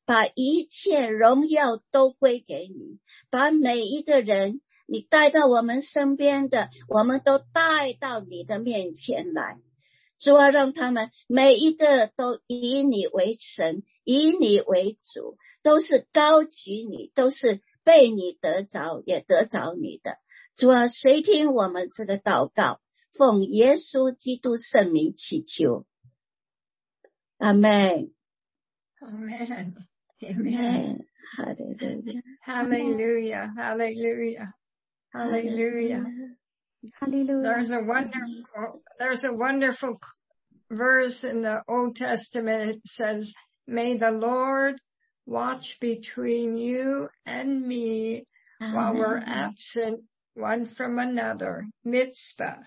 Speaker 7: 把一切荣耀都归给你，把每一个人你带到我们身边的，我们都带到你的面前来。主啊，让他们每一个都以你为神，以你为主，都是高举你，都是被你得着也得着你的。主啊，垂听我们这个祷告，奉耶稣基督圣名祈求，阿们。
Speaker 1: Amen.
Speaker 7: Amen. Hallelujah.
Speaker 1: Hallelujah. Hallelujah. Hallelujah.
Speaker 2: Hallelujah.
Speaker 1: There's a wonderful, there's a wonderful verse in the Old Testament. It says, "May the Lord watch between you and me while we're absent one from another." Mitzvah.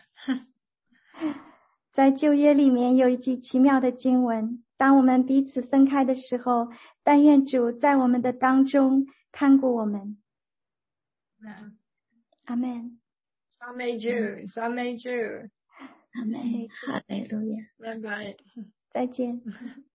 Speaker 2: 在旧约里面有一句奇妙的经文，当我们彼此分开的时候，但愿主在我们的当中看顾我们。阿们。
Speaker 1: Some may do, some may do.
Speaker 7: Amen. Hallelujah.
Speaker 1: Bye bye.
Speaker 2: 再见。